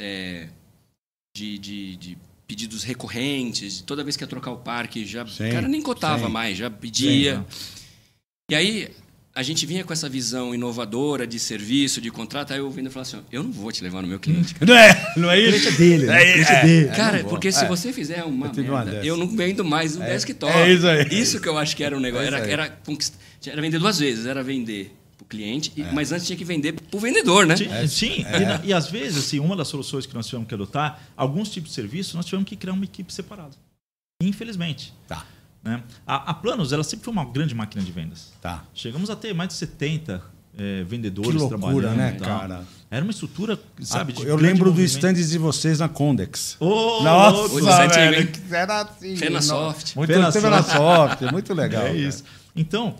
de pedidos recorrentes, toda vez que ia trocar o parque, o cara nem cotava mais, já pedia. E aí a gente vinha com essa visão inovadora de serviço, de contrato, aí eu ouvindo e falava assim: eu não vou te levar no meu cliente. Não é isso? O cliente é dele. Dele. Cara, porque se você fizer uma merda, eu não vendo mais o desktop. É isso aí. Isso que eu acho que era um negócio. Era vender duas vezes, era vender para o cliente, mas antes tinha que vender para o vendedor, né? Sim. E às vezes, assim, uma das soluções que nós tivemos que adotar, alguns tipos de serviços, nós tivemos que criar uma equipe separada. Infelizmente. Tá. Né? A Planos, ela sempre foi uma grande máquina de vendas. Tá. Chegamos a ter mais de 70 vendedores que loucura, trabalhando. Né, cara? Era uma estrutura, sabe? Eu lembro dos stands de vocês na Condex. Nossa, velho. Era assim. Fenasoft. Fenasoft. Muito legal. É isso. Então,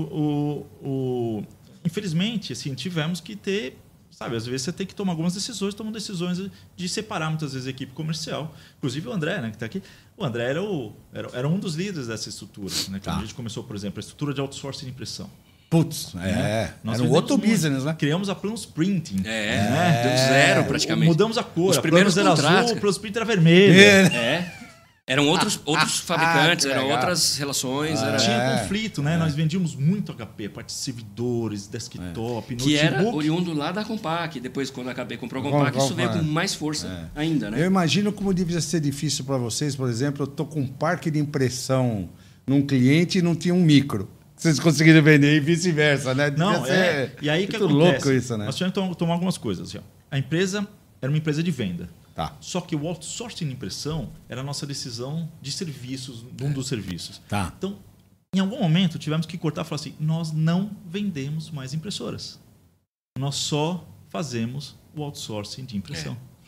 infelizmente, assim, tivemos que ter... Sabe, às vezes você tem que tomar algumas decisões, tomam decisões de separar muitas vezes a equipe comercial. Inclusive o André, né, que está aqui. O André era um dos líderes dessa estrutura. Né? Quando a gente começou, por exemplo, a estrutura de outsourcing de impressão. Putz, Nós era um outro business, né? Criamos a Planos Printing. Do zero, praticamente. Mudamos a cor. Os a primeiros Planos era contratos, azul, a Planos Printing era vermelho. Eram outros fabricantes, eram outras relações. Tinha conflito, né? Nós vendíamos muito HP, parte de servidores, desktop, que era oriundo lá da Compaq. Depois, quando a HP comprou a Compaq, isso veio com mais força ainda, né? Eu imagino como devia ser difícil para vocês. Por exemplo, eu estou com um parque de impressão num cliente e não tinha um micro. Vocês conseguiram vender e vice-versa, né? E aí que acontece? Louco isso, né? Nós tivemos que tomar algumas coisas. Assim, ó. A empresa era uma empresa de venda. Tá. Só que o outsourcing de impressão era a nossa decisão de serviços, de um dos serviços. Tá. Então, em algum momento, tivemos que cortar e falar assim: nós não vendemos mais impressoras. Nós só fazemos o outsourcing de impressão.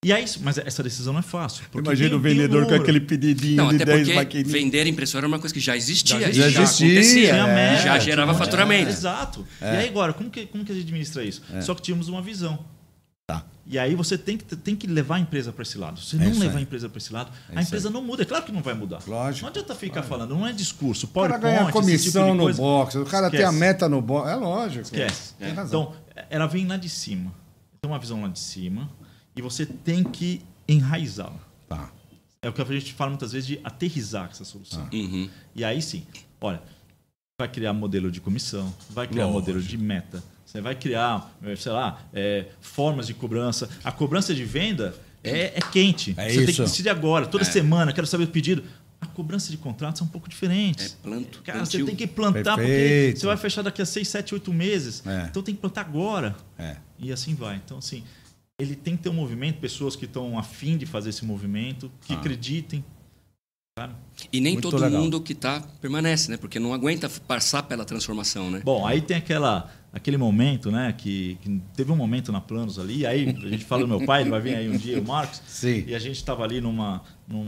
E aí, mas essa decisão não é fácil. Imagina o vendedor com aquele pedidinho de 10 maquininhas. Vender impressora é uma coisa que já existia. Já existia. Já gerava faturamento. Exato. E aí agora, como que a gente administra isso? Só que tínhamos uma visão. Tá. E aí você tem que levar a empresa para esse lado. Se não levar a empresa para esse lado, a empresa não muda. É claro que não vai mudar. Lógico. Não adianta ficar falando, não é discurso. O cara ganha comissão tipo no box, o cara Esquece. tem a meta no box. É lógico. Esquece. Então, ela vem lá de cima. Tem uma visão lá de cima e você tem que enraizá-la. Tá. É o que a gente fala muitas vezes de aterrizar essa solução. Uhum. E aí sim, olha, vai criar modelo de comissão, vai criar modelo de meta, você vai criar, sei lá, formas de cobrança. A cobrança de venda é quente. Você tem que decidir agora, toda semana, quero saber o pedido. A cobrança de contratos é um pouco diferente. Cara, você tem que plantar, porque você vai fechar daqui a 6, 7, 8 meses. Então tem que plantar agora. E assim vai. Então, assim, ele tem que ter um movimento, pessoas que estão afim de fazer esse movimento, que acreditem. Sabe? E nem muito todo mundo que permanece, né? Porque não aguenta passar pela transformação, né? Bom, aí tem aquele momento, né? Que teve um momento na Planos ali, aí a gente fala do meu pai, ele vai vir aí um dia, o Marcos. Sim. E a gente estava ali numa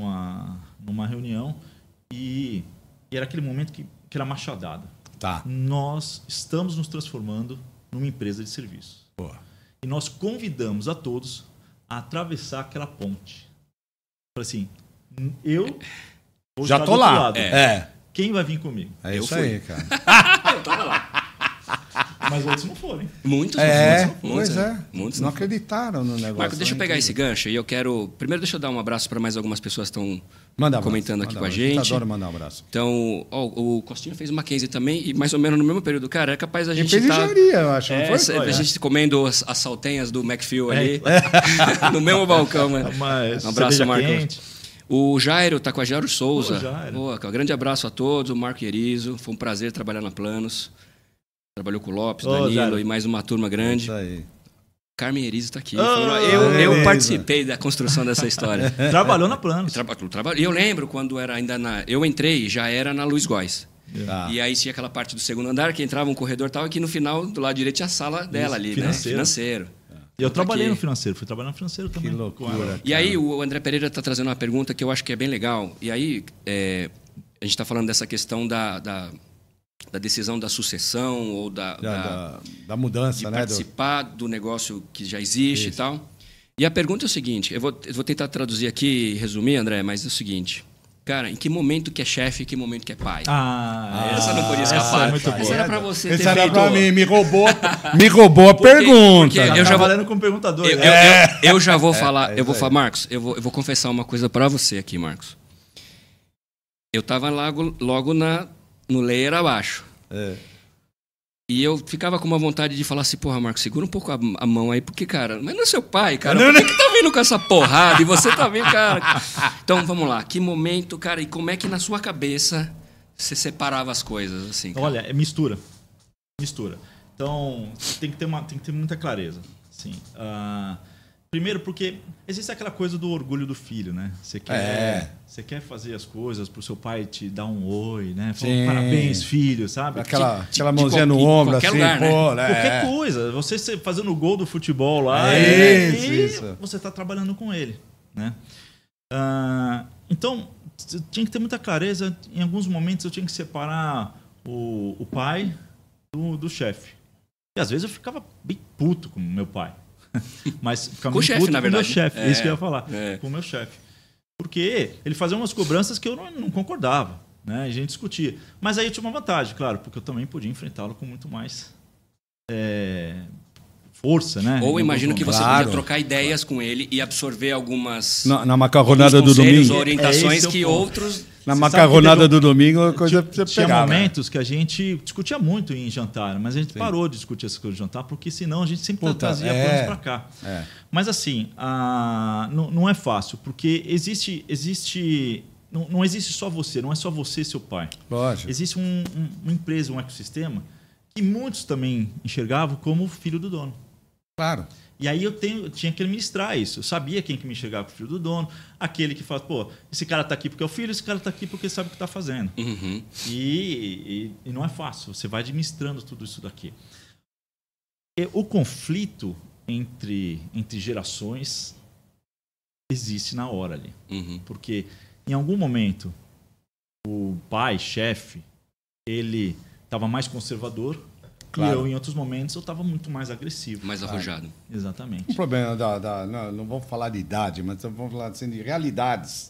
reunião e era aquele momento que era machadada. Tá. Nós estamos nos transformando numa empresa de serviço. Boa. E nós convidamos a todos a atravessar aquela ponte. Falei assim, eu já tô lá. Quem vai vir comigo? É isso aí, cara. Eu tava lá. Mas outros não foram. Muitos não acreditaram no negócio. Marco, deixa eu pegar esse gancho e eu quero... Primeiro, deixa eu dar um abraço para mais algumas pessoas que estão comentando aqui com a gente. Eu adoro mandar um abraço. Então, o Costinha fez o Mackenzie também, e mais ou menos no mesmo período. Cara, é capaz da gente fez engenharia, eu acho, não foi? A gente comendo as saltenhas do McPhil ali, no mesmo balcão. Um abraço, Marco. O Jairo tá com a Jairo Souza. Grande abraço a todos. O Marco Ierizo. Foi um prazer trabalhar na Planos. Trabalhou com o Lopes, Danilo Jairo. E mais uma turma grande. Isso aí. Carmen Ierizo está aqui. Eu participei da construção dessa história. Trabalhou na Planos. E eu lembro quando era ainda eu entrei, já era na Luiz Góes. E aí tinha aquela parte do segundo andar que entrava um corredor tal, e que no final, do lado direito, tinha a sala dela ali, financeiro. E eu trabalhei no financeiro, fui trabalhar no financeiro também. Que loucura. E aí o André Pereira está trazendo uma pergunta que eu acho que é bem legal. E aí a gente está falando dessa questão da decisão da sucessão ou da mudança, de né? Participar do negócio que já existe e tal. E a pergunta é o seguinte, eu vou tentar traduzir aqui e resumir, André, mas é o seguinte. Cara, em que momento que é chefe e em que momento que é pai? Essa não podia escapar. Essa era para você Essa ter era feito... pra mim, me roubou a pergunta. Porque eu já trabalhando como perguntador. Eu já vou falar, Marcos, eu vou confessar uma coisa para você aqui, Marcos. Eu estava logo no layer abaixo. E eu ficava com uma vontade de falar assim, porra, Marcos, segura um pouco a mão aí, porque, cara, mas não é seu pai, cara. Por que tá vindo com essa porrada? E você tá vindo, cara. Então, vamos lá. Que momento, cara, e como é que na sua cabeça você separava as coisas, assim, cara? Olha, é mistura. Então, tem que ter muita clareza. Assim, primeiro, porque existe aquela coisa do orgulho do filho, né? Você quer fazer as coisas pro seu pai te dar um oi, né? Falar, parabéns, filho, sabe? Aquela mãozinha no ombro, assim, lugar, pô, né? Qualquer coisa. Você fazendo o gol do futebol lá. Isso. Você está trabalhando com ele, né? Então, tinha que ter muita clareza. Em alguns momentos, eu tinha que separar o pai do chefe. E às vezes eu ficava bem puto com o meu pai. Mas ficava com o chefe, na verdade. Com o meu chefe, isso que eu ia falar. Com o meu chefe. Porque ele fazia umas cobranças que eu não concordava, né? A gente discutia. Mas aí eu tinha uma vantagem, claro, porque eu também podia enfrentá-lo com muito mais força, né? Ou imagino que você podia trocar ideias com ele e absorver algumas... Na macarronada do domingo. Orientações que outros... Na macarronada do domingo, a coisa você tinha pegava. momentos que a gente discutia muito em jantar, mas a gente parou de discutir essas coisas de jantar, porque senão a gente sempre trazia planos para cá. Mas assim, não é fácil, porque não existe só você, não é só você e seu pai. Lógico. Existe uma empresa, um ecossistema, que muitos também enxergavam como filho do dono. Claro. E aí eu tinha que administrar isso. Eu sabia quem que me enxergava como filho do dono, aquele que fala, pô, esse cara está aqui porque é o filho, esse cara está aqui porque sabe o que está fazendo. Uhum. E não é fácil, você vai administrando tudo isso daqui. O conflito entre gerações existe na hora ali. Porque em algum momento o pai, chefe, ele estava mais conservador. Claro. E eu, em outros momentos, eu estava muito mais agressivo. Mais arrojado. Exatamente. O problema não vamos falar de idade, mas vamos falar assim, de realidades,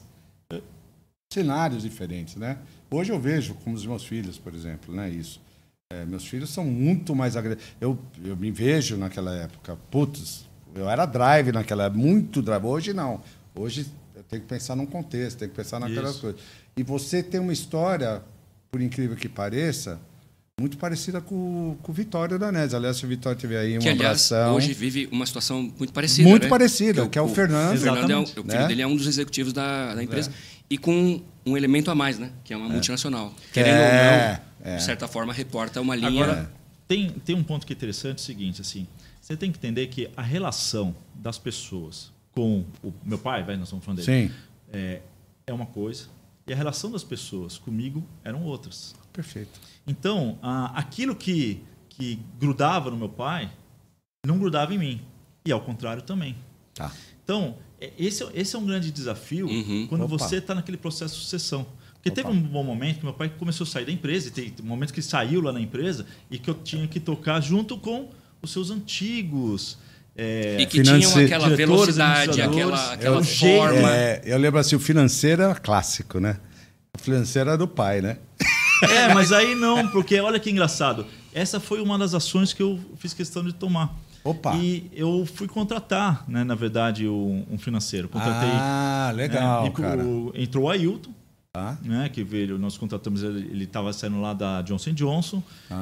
cenários diferentes, né? Hoje eu vejo, como os meus filhos, por exemplo, né? Isso. Meus filhos são muito mais agressivos. Eu me vejo naquela época, eu era drive naquela época, muito drive. Hoje não. Hoje eu tenho que pensar num contexto, tenho que pensar naquelas coisas. E você tem uma história, por incrível que pareça, muito parecida com o Vitório Danese. Aliás, se o Vitório tiver aí uma abração... hoje vive uma situação muito parecida. Muito parecida, que é o Fernando. O Fernando o filho dele é um dos executivos da empresa. E com um elemento a mais, né? Que é uma multinacional. Querendo ou não, de certa forma, reporta uma linha... Agora, tem um ponto que é interessante, é o seguinte, assim, você tem que entender que a relação das pessoas com o meu pai, nós estamos falando dele, é uma coisa, e a relação das pessoas comigo eram outras. Perfeito. Então, aquilo que grudava no meu pai não grudava em mim. E ao contrário também. Tá. Então, esse é um grande desafio quando você está naquele processo de sucessão. Porque teve um bom momento que meu pai começou a sair da empresa, e tem um momento que ele saiu lá na empresa e que eu tinha que tocar junto com os seus antigos... e que tinham aquela velocidade, aquela forma. Eu lembro assim, o financeiro era clássico, né? O financeiro era do pai, né? Mas aí não, porque olha que engraçado. Essa foi uma das ações que eu fiz questão de tomar. E eu fui contratar, né, na verdade, um financeiro. Contratei. Legal, cara. Entrou o Ailton, né, que veio, nós contratamos ele estava saindo lá da Johnson & Johnson.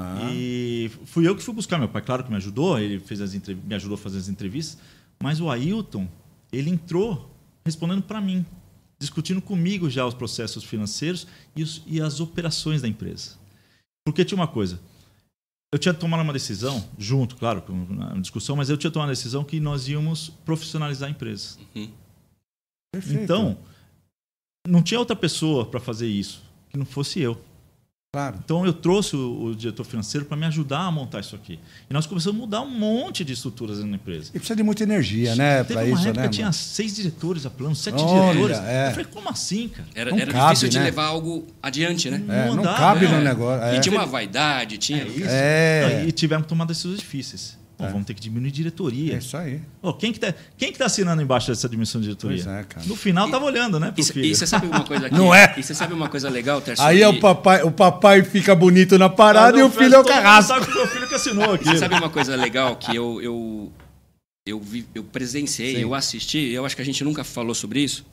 E fui eu que fui buscar meu pai. Claro que me ajudou, ele me ajudou a fazer as entrevistas. Mas o Ailton, ele entrou respondendo para mim, discutindo comigo já os processos financeiros e as operações da empresa. Porque tinha uma coisa, eu tinha tomado uma decisão, junto, claro, com uma discussão, mas eu tinha tomado uma decisão que nós íamos profissionalizar a empresa. Perfeito. Então, não tinha outra pessoa para fazer isso, que não fosse eu. Claro. Então, eu trouxe o diretor financeiro para me ajudar a montar isso aqui. E nós começamos a mudar um monte de estruturas na empresa. E precisa de muita energia, né? Teve uma época que tinha 6 diretores a plano, 7 diretores. Eu falei, como assim, cara? Era difícil de levar algo adiante, né? Não cabe no negócio. E tinha uma vaidade, tinha... isso. E tivemos que tomar decisões difíceis. Vamos ter que diminuir diretoria. É isso aí. Quem que tá assinando embaixo dessa dimensão de diretoria? Pois é, cara. No final, tava olhando, né? E você sabe uma coisa aqui? Não é? E você sabe uma coisa legal, Terço? Aí o papai fica bonito na parada e o filho é o carrasco. Sabe que foi o filho que assinou aqui. Você sabe uma coisa legal que eu presenciei, eu assisti, eu acho que a gente nunca falou sobre isso.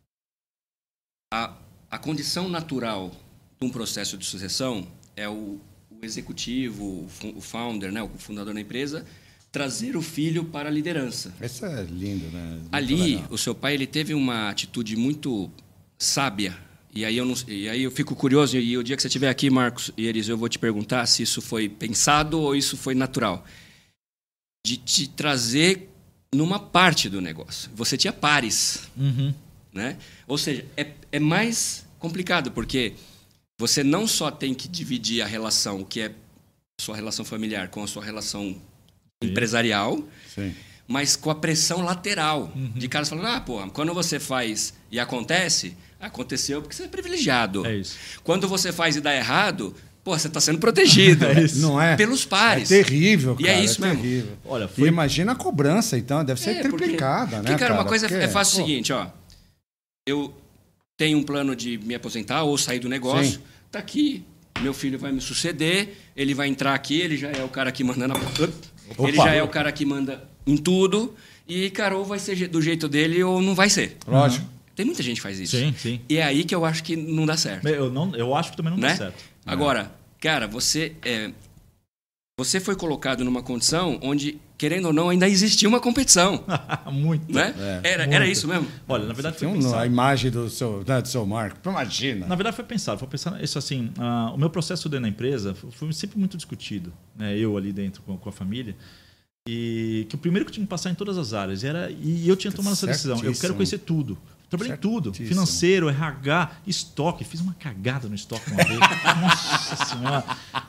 A condição natural de um processo de sucessão é o executivo, o founder, né, o fundador da empresa, trazer o filho para a liderança. Isso é lindo, né? Muito ali, legal. o seu pai ele teve uma atitude muito sábia. E aí eu fico curioso, e o dia que você estiver aqui, Marcos e Elis, eu vou te perguntar se isso foi pensado ou isso foi natural. De te trazer numa parte do negócio. Você tinha pares. Né? Ou seja, é mais complicado, porque você não só tem que dividir a relação, o que é sua relação familiar, com a sua relação empresarial, mas com a pressão lateral de caras falando, quando você faz e aconteceu porque você é privilegiado. É isso. Quando você faz e dá errado, você está sendo protegido. Não é? Pelos pares. É terrível, cara. E é isso mesmo. Terrível. Olha, E imagina a cobrança, então, deve ser triplicada, né, cara? Uma coisa é fácil o seguinte, eu tenho um plano de me aposentar ou sair do negócio, tá aqui, meu filho vai me suceder, ele vai entrar aqui, ele já é o cara que manda ele já é o cara que manda em tudo, e, cara, ou vai ser do jeito dele ou não vai ser. Lógico. Tem muita gente que faz isso. Sim. E é aí que eu acho que não dá certo. Eu acho que também não dá certo. Agora, cara, você foi colocado numa condição onde, querendo ou não, ainda existia uma competição. Muito. Né? Era isso mesmo? Olha, na verdade foi pensado. A imagem do seu Marco, imagina. Na verdade foi pensado isso assim, o meu processo dentro da empresa foi sempre muito discutido, né? Eu ali dentro com a família, e que o primeiro que eu tinha que passar em todas as áreas e eu tinha tomado essa decisão, eu quero conhecer tudo. Trabalhei em tudo. Financeiro, RH, estoque. Fiz uma cagada no estoque uma vez. Nossa Senhora.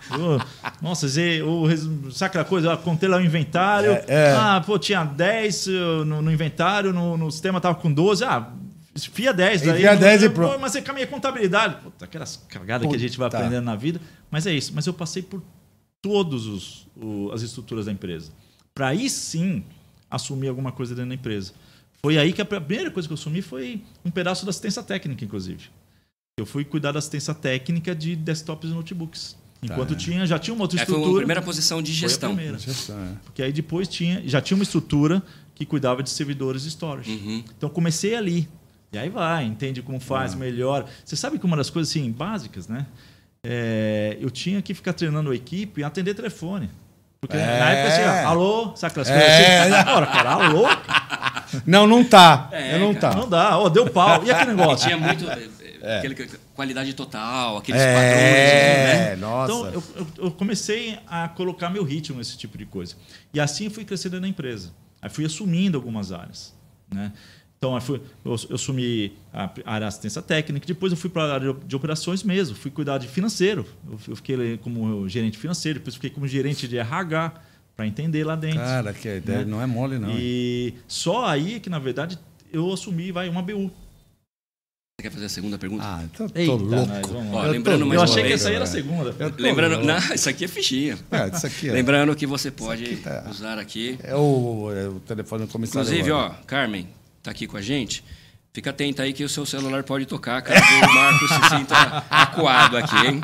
Sabe aquela coisa? Eu contei lá o inventário. Tinha 10 no inventário, no sistema estava com 12. Enfia 10 daí. Enfia 10 e pronto. Mas você com a minha contabilidade. Puta, aquelas cagadas que a gente vai aprendendo na vida. Mas é isso. Mas eu passei por todas as estruturas da empresa. Para aí sim assumir alguma coisa dentro da empresa. Foi aí que a primeira coisa que eu assumi foi um pedaço da assistência técnica, inclusive. Eu fui cuidar da assistência técnica de desktops e notebooks. Enquanto já tinha uma outra estrutura. Foi a primeira posição de gestão. Foi a primeira. Porque aí depois já tinha uma estrutura que cuidava de servidores de storage. Então comecei ali. E aí entende como faz, melhor. Você sabe que uma das coisas assim, básicas, né? Eu tinha que ficar treinando a equipe e atender telefone. Porque na época assim, alô, sabe aquelas coisas assim? Ora, cara, alô? Não tá. Não tá. Não dá, deu pau. E aquele negócio? E tinha muito qualidade total, aqueles padrões. Né? Nossa. Então, eu comecei a colocar meu ritmo nesse tipo de coisa. E assim fui crescendo na empresa. Aí fui assumindo algumas áreas. Né? Então, eu assumi a área de assistência técnica, depois eu fui para a área de operações mesmo, fui cuidar de financeiro. Eu fiquei como gerente financeiro, depois fiquei como gerente de RH, para entender lá dentro. Cara, que a ideia não é mole, não. E só aí que, na verdade, eu assumi uma BU. Você quer fazer a segunda pergunta? Então tô louco. Lembrando mais eu uma achei vez, que essa aí era a segunda. Lembrando, não, isso aqui é fichinha. Isso aqui Lembrando que você pode usar aqui. É o telefone do comissário. Inclusive, Carmen, está aqui com a gente. Fica atento aí que o seu celular pode tocar caso o Marcos se sinta acuado aqui, hein?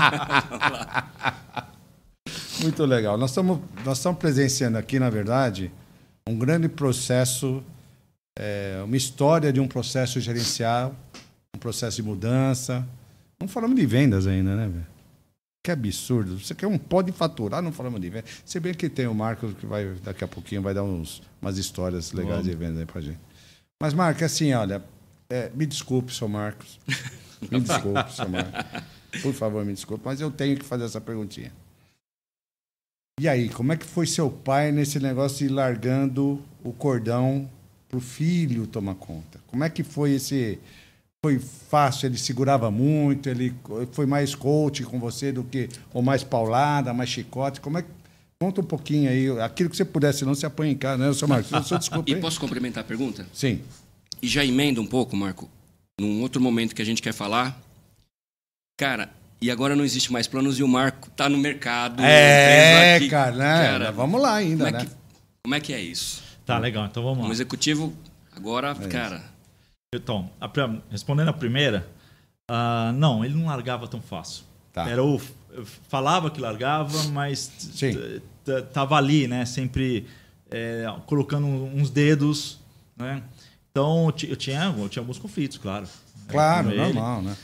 Muito legal. Nós estamos presenciando aqui, na verdade, um grande processo, uma história de um processo gerencial, um processo de mudança. Não falamos de vendas ainda, né, velho? Que absurdo. Você quer pode faturar, não falamos de vendas. Se bem que tem o Marcos que daqui a pouquinho vai dar umas histórias legais de vendas aí pra gente. Mas, Marcos, assim, olha, me desculpe, seu Marcos. Me desculpe, seu Marcos. Por favor, me desculpe, mas eu tenho que fazer essa perguntinha. E aí, como é que foi seu pai nesse negócio de ir largando o cordão pro filho tomar conta? Como é que foi esse... Foi fácil? Ele segurava muito? Ele foi mais coach com você do que... Ou mais paulada, mais chicote? Como é que... Conta um pouquinho aí, aquilo que você puder, senão você apanha em casa, né, seu Marcos? Desculpa. E posso complementar a pergunta? Sim. E já emenda um pouco, Marco, num outro momento que a gente quer falar. Cara, e agora não existe mais planos e o Marco tá no mercado. Aqui. Cara, vamos lá ainda, né? Como é que é isso? Tá, legal, então vamos lá. Um executivo, agora, cara... Então, respondendo a primeira, não, ele não largava tão fácil. Tá. Falava que largava, mas estava ali, né? Sempre colocando uns dedos, né? Então, eu tinha alguns conflitos, claro. Claro, normal, né?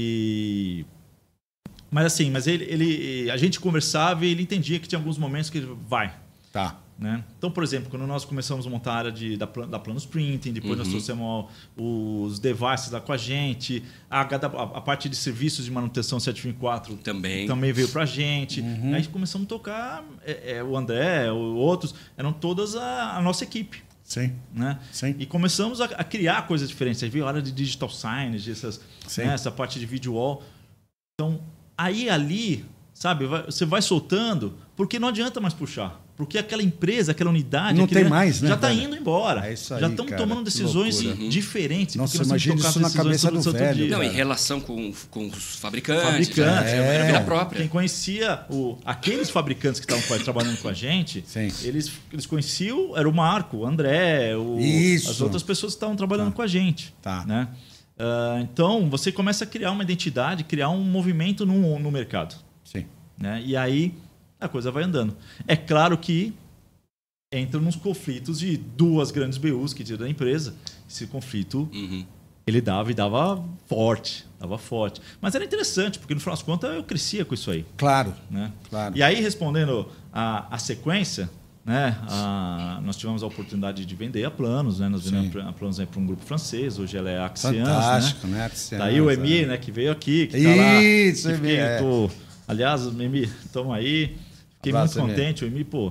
Mas a gente conversava e ele entendia que tinha alguns momentos que ele vai. Tá. Né? Então, por exemplo, quando nós começamos a montar a área da Planos Printing, depois nós trouxemos os devices lá com a gente, a parte de serviços de manutenção 724 também veio para a gente. Aí começamos a tocar, o André, outros, eram todas a nossa equipe. Sim. Né? Sim. E começamos a criar coisas diferentes. Aí veio a área de digital signage, essa parte de video wall. Então, ali, sabe, você vai soltando, porque não adianta mais puxar. Porque aquela empresa, aquela unidade... Não tem mais, né? Já está indo embora. É isso aí, já estamos tomando decisões diferentes. Nossa, imagina isso na cabeça do velho. Não, em relação com os fabricantes. Era vida própria. Quem conhecia aqueles fabricantes que estavam trabalhando com a gente, eles conheciam, era o Marco, o André, as outras pessoas que estavam trabalhando com a gente. Tá. Né? Então, você começa a criar uma identidade, criar um movimento no mercado. Sim. Né? E aí... a coisa vai andando. É claro que entra nos conflitos de duas grandes BUs que tinha da empresa. Esse conflito, ele dava forte. Mas era interessante, porque no final das contas eu crescia com isso aí. Claro. Né? Claro. E aí, respondendo a sequência, né? nós tivemos a oportunidade de vender a Planos. Né? Nós vendemos a Planos para um grupo francês, hoje ela é a Axians. Fantástico, né? Tá aí o Emi, né? Que veio aqui. Que isso, tá lá. Aliás, Emi, estamos aí. Fiquei muito contente. O Emi,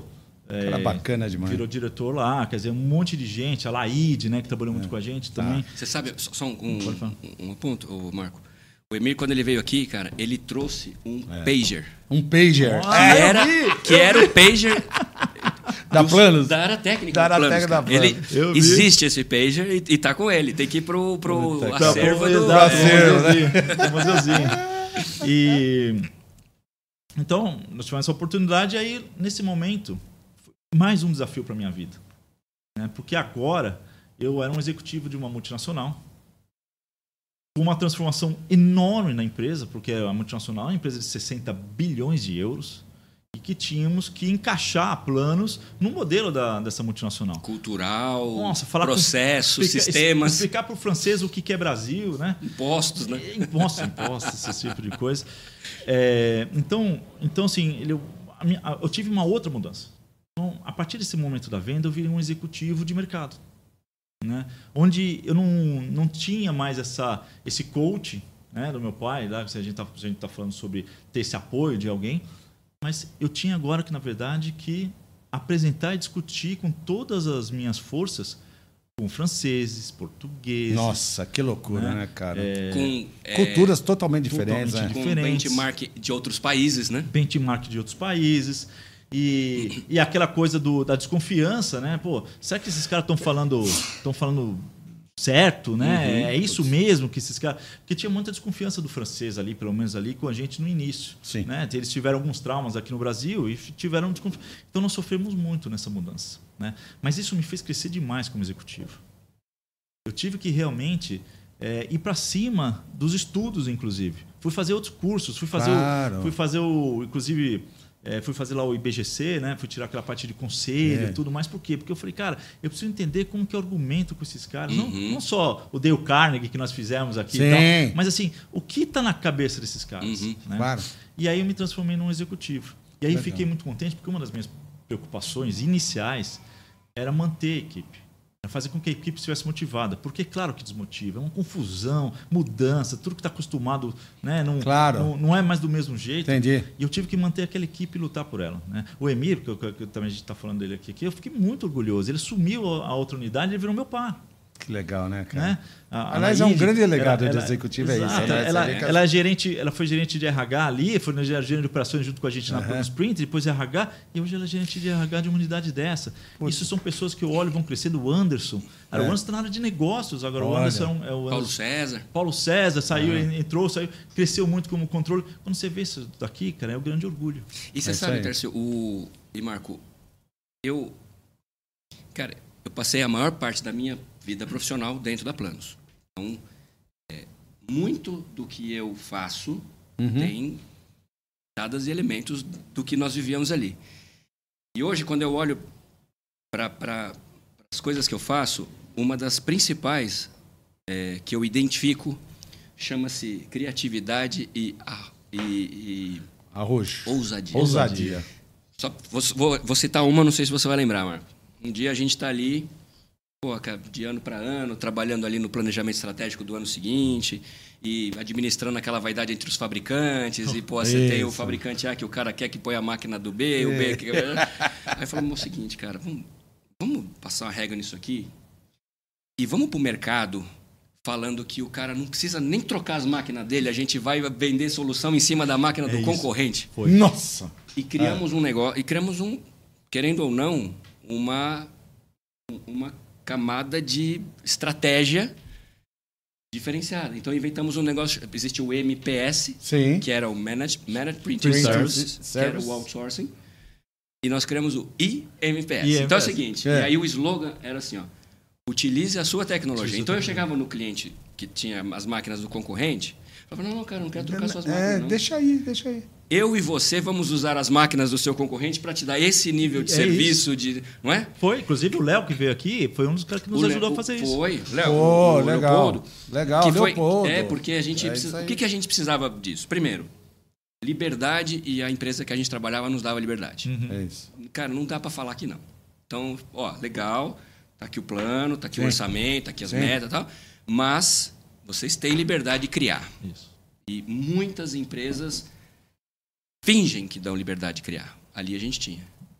Cara bacana demais. Virou diretor lá, quer dizer, um monte de gente. A Laide, né, que trabalhou muito com a gente também. Você sabe, só um ponto, Marco. O Emir, quando ele veio aqui, cara, ele trouxe um pager. Um pager. Que era o pager da Planos? Da área técnica. Da área técnica da Planos. Existe esse pager e tá com ele. Tem que ir pro acervo do museuzinho. Então, nós tivemos essa oportunidade. E aí, nesse momento, mais um desafio para minha vida. Né? Porque agora, eu era um executivo de uma multinacional, com uma transformação enorme na empresa, porque a multinacional é uma empresa de 60 bilhões de euros, e que tínhamos que encaixar Planos no modelo dessa multinacional. Cultural, falar processo, sistemas. Explicar para o francês o que é Brasil, né? Impostos, né? Impostos, esse tipo de coisa. Então assim, eu tive uma outra mudança. Então, a partir desse momento da venda, eu virei um executivo de mercado. Né? Onde eu não tinha mais esse coach, né, do meu pai, né? A gente tá falando sobre ter esse apoio de alguém, mas eu tinha agora que, na verdade, que apresentar e discutir com todas as minhas forças, com franceses, portugueses. Nossa, que loucura, né, cara? Com culturas totalmente diferentes. Com benchmark de outros países, né? Benchmark de outros países. E aquela coisa da desconfiança, né? Pô, será que esses caras estão falando certo, né? É isso mesmo que esses caras... Porque tinha muita desconfiança do francês ali, pelo menos ali, com a gente no início. Sim. Né? Eles tiveram alguns traumas aqui no Brasil e tiveram desconfiança. Então, nós sofremos muito nessa mudança. Né? Mas isso me fez crescer demais como executivo. Eu tive que realmente ir para cima dos estudos, inclusive. Fui fazer outros cursos, fui fazer inclusive... fui fazer lá o IBGC, né? Fui tirar aquela parte de conselho e tudo mais. Por quê? Porque eu falei, cara, eu preciso entender como que eu argumento com esses caras. Não só o Dale Carnegie que nós fizemos aqui e tal, mas assim, o que está na cabeça desses caras? Né? Claro. E aí eu me transformei num executivo. E aí fiquei muito contente, porque uma das minhas preocupações iniciais era manter a equipe. Fazer com que a equipe estivesse motivada. Porque, claro que desmotiva. É uma confusão, mudança, tudo que está acostumado, né? Não é mais do mesmo jeito. Entendi. E eu tive que manter aquela equipe e lutar por ela. Né? O Emir, que também a gente está falando dele aqui, eu fiquei muito orgulhoso. Ele sumiu a outra unidade e ele virou meu par. Que legal, né, cara? Né? Aliás, é um grande legado de executivo, exato, é isso. Ela foi gerente de RH ali, foi gerente de operações junto com a gente na Planos Sprint, depois RH, e hoje ela é gerente de RH de uma unidade dessa. Putz. Isso são pessoas que eu olho e vão crescendo. O Anderson. O Anderson está na área de negócios agora. O Anderson é o Paulo César saiu, entrou, saiu, cresceu muito como controle. Quando você vê isso daqui, cara, é um grande orgulho. E você sabe, Tércio, e Marco, eu passei a maior parte da minha vida profissional dentro da Planos. Então, muito do que eu faço tem dados e elementos do que nós vivíamos ali. E hoje, quando eu olho para as coisas que eu faço, uma das principais que eu identifico chama-se criatividade e ousadia. Só vou citar uma, não sei se você vai lembrar, Marco. Um dia a gente está ali, de ano para ano, trabalhando ali no planejamento estratégico do ano seguinte e administrando aquela vaidade entre os fabricantes. E você tem o fabricante A que o cara quer que põe a máquina do B, o B... Aí falamos o seguinte, cara, vamos passar uma regra nisso aqui e vamos para o mercado falando que o cara não precisa nem trocar as máquinas dele, a gente vai vender solução em cima da máquina do concorrente. Foi. Nossa! E criamos um negócio, querendo ou não, uma camada de estratégia diferenciada. Então, inventamos um negócio... Existe o MPS, que era o Managed Printing Services, que era o outsourcing. E nós criamos o IMPS. Então, é o seguinte, e aí o slogan era assim, utilize a sua tecnologia. Então, eu chegava no cliente que tinha as máquinas do concorrente, falava, não, cara, não quero trocar suas máquinas, não. Deixa aí. Eu e você vamos usar as máquinas do seu concorrente para te dar esse nível de serviço, não é? Foi, inclusive o Léo que veio aqui, foi um dos caras que nos ajudou a fazer isso. Foi, Léo. Legal. Legal, Leopoldo. Porque a gente o que a gente precisava disso? Primeiro, liberdade, e a empresa que a gente trabalhava nos dava liberdade. É isso. Cara, não dá para falar que não. Então, legal, tá aqui o plano, tá aqui o orçamento, tá aqui as metas e tal, mas vocês têm liberdade de criar. Isso. E muitas empresas fingem que dão liberdade de criar. Ali a gente tinha.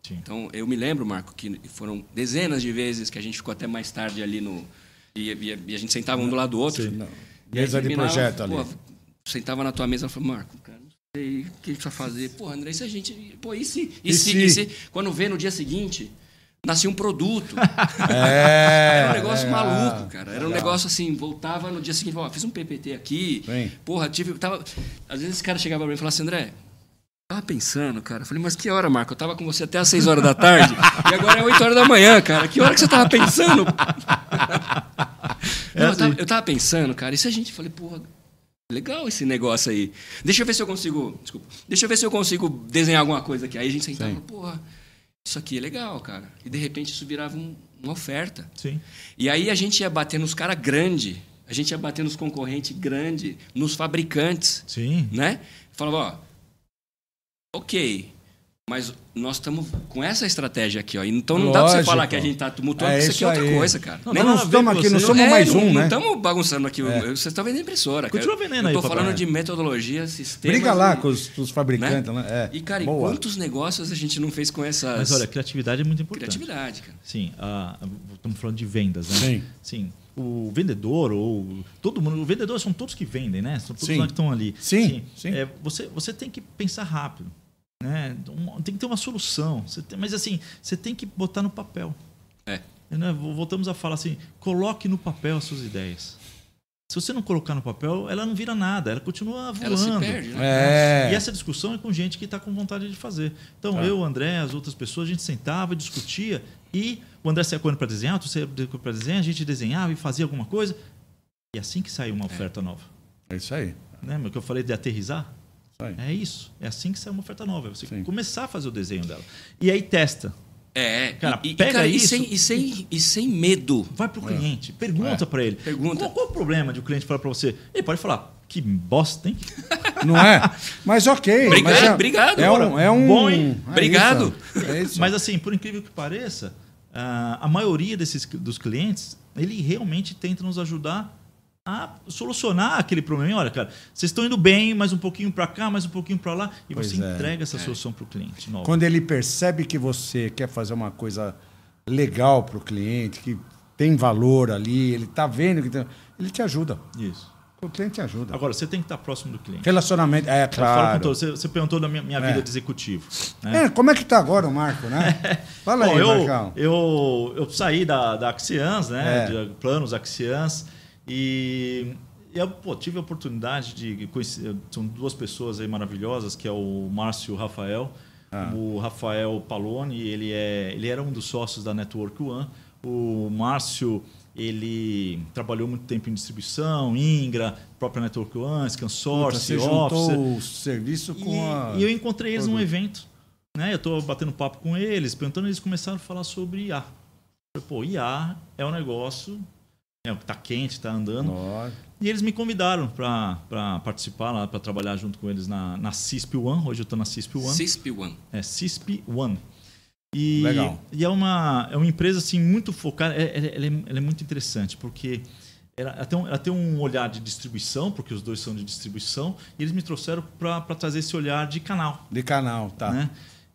Sim. Então, eu me lembro, Marco, que foram dezenas de vezes que a gente ficou até mais tarde ali e a gente sentava um do lado do outro. Sim, mesa de projeto ali. Sentava na tua mesa e falava, Marco, cara, não sei o que a gente vai fazer. Pô, André, se a gente... Pô, e se? Quando vê no dia seguinte, nascia um produto. Era um negócio maluco, cara. Era um negócio assim, voltava no dia seguinte, fiz um PPT aqui. Sim. Porra, às vezes esse cara chegava pra mim e falava assim, André, tava pensando, cara. Eu falei, mas que hora, Marco? Eu tava com você até às 6 horas da tarde e agora é 8 horas da manhã, cara. Que hora que você tava pensando? Eu tava pensando, cara, e se a gente... Falei, porra, legal esse negócio aí. Deixa eu ver se eu consigo desenhar alguma coisa aqui. Aí a gente sentava, porra, isso aqui é legal, cara. E de repente isso virava uma oferta. Sim. E aí a gente ia bater nos caras grandes, a gente ia bater nos concorrentes grandes, nos fabricantes. Sim. Né? Falava, ok, mas nós estamos com essa estratégia aqui, ó. Então não dá pra você falar que a gente tá tumultuando, isso aqui é outra coisa, cara. Nós estamos aqui, não somos mais um, né? Não estamos bagunçando aqui. Vocês estão vendendo impressora, cara. Continua vendendo aí, eu tô falando de metodologia, sistemas... Briga lá com os fabricantes, né? E, cara, quantos negócios a gente não fez com essas... Mas, olha, criatividade é muito importante. Criatividade, cara. Sim, estamos falando de vendas, né? Sim. Sim. O vendedor, ou todo mundo... O vendedor são todos que vendem, né? São todos lá que estão ali. Sim. Você tem que pensar rápido. Né? Tem que ter uma solução. Mas assim, você tem que botar no papel. Né? Voltamos a falar assim, coloque no papel as suas ideias. Se você não colocar no papel, ela não vira nada, ela continua voando. Ela se perde, né? E essa discussão é com gente que está com vontade de fazer. Então, eu, o André, as outras pessoas, a gente sentava, discutia, e o André saía correndo para desenhar, tu saía para desenhar, a gente desenhava e fazia alguma coisa. E assim que saiu uma oferta nova. É isso aí. Lembra que eu falei de aterrissar? É isso. É assim que sai uma oferta nova. Você começar a fazer o desenho dela. E aí testa. Cara, pega isso. E sem medo. Vai pro cliente. Pergunta para ele. Qual o problema de o cliente falar para você? Ele pode falar, que bosta, hein? Não é? Mas ok. Obrigado. Obrigado. É isso. Mas assim, por incrível que pareça, a maioria dos clientes, ele realmente tenta nos ajudar a solucionar aquele problema. Olha, cara, vocês estão indo bem, mais um pouquinho para cá, mais um pouquinho para lá, e você entrega essa solução para o cliente. Nova. Quando ele percebe que você quer fazer uma coisa legal para o cliente, que tem valor ali, ele está vendo que ele te ajuda. Isso. O cliente te ajuda. Agora, você tem que estar próximo do cliente. Relacionamento, claro. Você perguntou da minha vida de executivo. Né? Como é que está agora o Marco, né? Fala aí, Marcão. Eu saí da Axians, né? De planos Axians. E eu tive a oportunidade de conhecer... São duas pessoas aí maravilhosas, que é o Márcio e o Rafael. O Rafael Paloni, ele era um dos sócios da Network One. O Márcio, ele trabalhou muito tempo em distribuição, Ingra, própria Network One, ScanSource, Officer. O serviço com E eu encontrei eles num evento. Né? Eu estou batendo papo com eles, perguntando, eles começaram a falar sobre IA. Eu falei, IA é um negócio... Está quente, está andando. Nossa. E eles me convidaram para participar lá, para trabalhar junto com eles na CISP One. Hoje eu estou na CISP One. CISP One. CISP One. Legal. E é uma empresa assim, muito focada. Ela é muito interessante, porque ela tem um olhar de distribuição, porque os dois são de distribuição, e eles me trouxeram para trazer esse olhar de canal. De canal, tá. Né?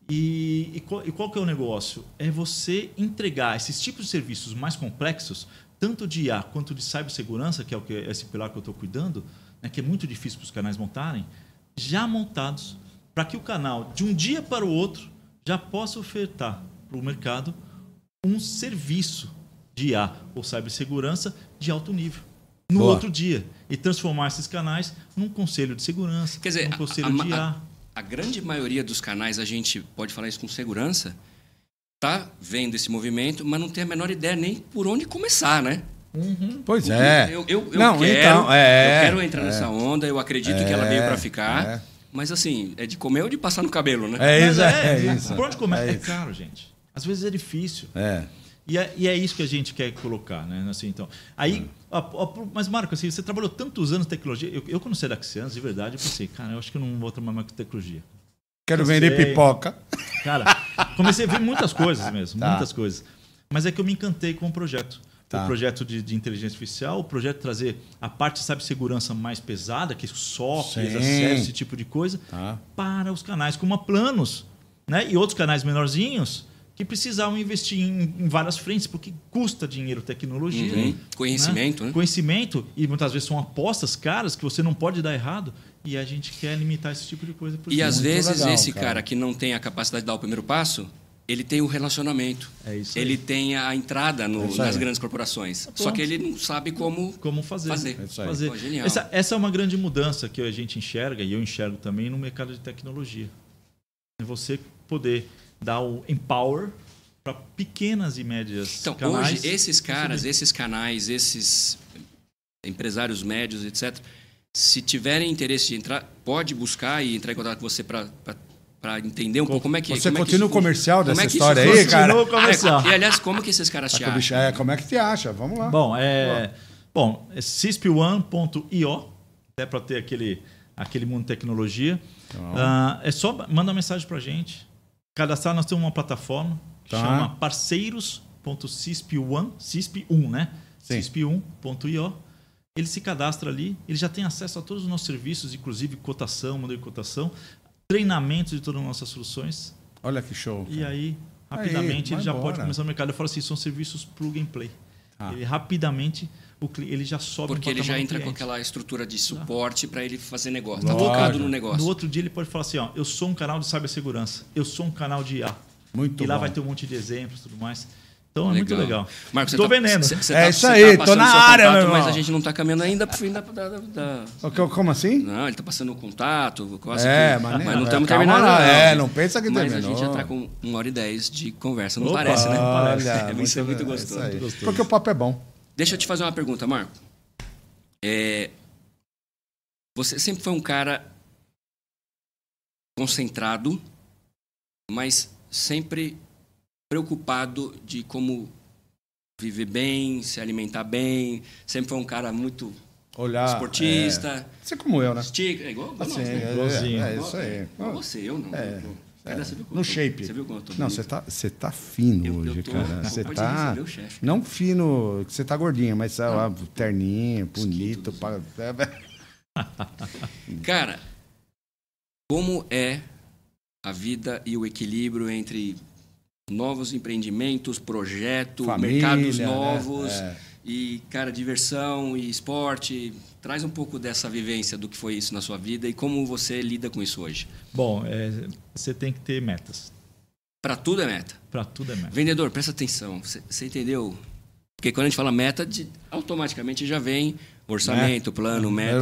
E qual que é o negócio? É você entregar esses tipos de serviços mais complexos, tanto de IA quanto de cibersegurança, que é esse pilar que eu estou cuidando, né, que é muito difícil para os canais montarem, já montados, para que o canal, de um dia para o outro, já possa ofertar para o mercado um serviço de IA ou cibersegurança de alto nível. No outro dia. E transformar esses canais num conselho de segurança, quer dizer, num conselho de IA. A grande maioria dos canais, a gente pode falar isso com segurança, está vendo esse movimento, mas não tem a menor ideia nem por onde começar, né? Pois é. Eu quero entrar nessa onda, eu acredito que ela veio para ficar, mas assim, é de comer ou de passar no cabelo, né? É isso. Por onde começa? É caro, gente. Às vezes é difícil. E é isso que a gente quer colocar, né? Assim, então, aí, mas Marco, assim, você trabalhou tantos anos em tecnologia. Eu quando saí da Axians, de verdade, eu pensei, cara, eu acho que eu não vou trabalhar mais com tecnologia. Quero vender pipoca. Cara, comecei a ver muitas coisas mesmo, muitas coisas. Mas é que eu me encantei com o projeto. O projeto de inteligência artificial, o projeto de trazer a parte de cibersegurança mais pesada, que softwares, acesso, esse tipo de coisa, para os canais, como a Planos. né? E outros canais menorzinhos que precisavam investir em várias frentes, porque custa dinheiro tecnologia. Conhecimento, né? Conhecimento, e muitas vezes são apostas caras que você não pode dar errado, e a gente quer limitar esse tipo de coisa. E às vezes esse cara que não tem a capacidade de dar o primeiro passo, ele tem o relacionamento. É isso ele tem a entrada nas grandes corporações. Pronto. Só que ele não sabe como fazer. É isso aí. Pô, genial. Essa é uma grande mudança que a gente enxerga, e eu enxergo também no mercado de tecnologia. É você poder dar o empower para pequenas e médias então, canais. Hoje, esses caras, esses canais, esses empresários médios, etc., se tiverem interesse de entrar, pode buscar e entrar em contato com você para entender um pouco como é que... Você como continua é o comercial dessa como é que história isso aí, cara? Continua o comercial. E, aliás, como que esses caras te acham? Como é que te acha? Vamos lá. Bom, é CISP1.io, até para ter aquele mundo de tecnologia. É só mandar mensagem para a gente. Cadastrar, nós temos uma plataforma, chama parceiros.cisp1, CISP1, né? CISP1.io. Ele se cadastra ali, ele já tem acesso a todos os nossos serviços, inclusive cotação, modelo de cotação, treinamento de todas as nossas soluções. Olha que show. E aí, rapidamente, ele já pode começar no mercado. Eu falo assim, são serviços plug and play. Ele rapidamente, ele já sobe. Porque ele já entra com aquela estrutura de suporte para ele fazer negócio. Está Lógico. focado no negócio. No outro dia ele pode falar assim, ó, eu sou um canal de cibersegurança, eu sou um canal de IA. Muito e lá bom. vai ter um monte de exemplos e tudo mais. Então é muito legal. Marcos, Estou vendendo. É isso aí, tô na área, meu irmão. Mas a gente não está caminhando ainda para o fim da... Como assim? Não, ele está passando o contato, quase mas não estamos calma terminando. lá, não pensa que mas terminou. Mas a gente já está com 1h10 de conversa, não Opa, parece, né? Olha, Isso é muito gostoso. Porque o papo é bom. Deixa eu te fazer uma pergunta, Marco. Você sempre foi um cara concentrado, mas sempre preocupado de como viver bem, se alimentar bem. Sempre foi um cara muito esportista. Você como eu, né? Igual assim, igualzinho. É isso aí. Igual você, eu não. No shape. Você viu como eu tô não, você tá fino hoje, cara. Você tá... Não fino, você tá gordinho, mas terninho, bonito. Cara, como é a vida e o equilíbrio entre novos empreendimentos, projetos, mercados novos e, cara, diversão e esporte? Traz um pouco dessa vivência do que foi isso na sua vida e como você lida com isso hoje. Bom, você tem que ter metas. Para tudo é meta? Para tudo é meta. Vendedor, presta atenção. Você entendeu? Porque quando a gente fala meta, automaticamente já vem orçamento, plano, meta.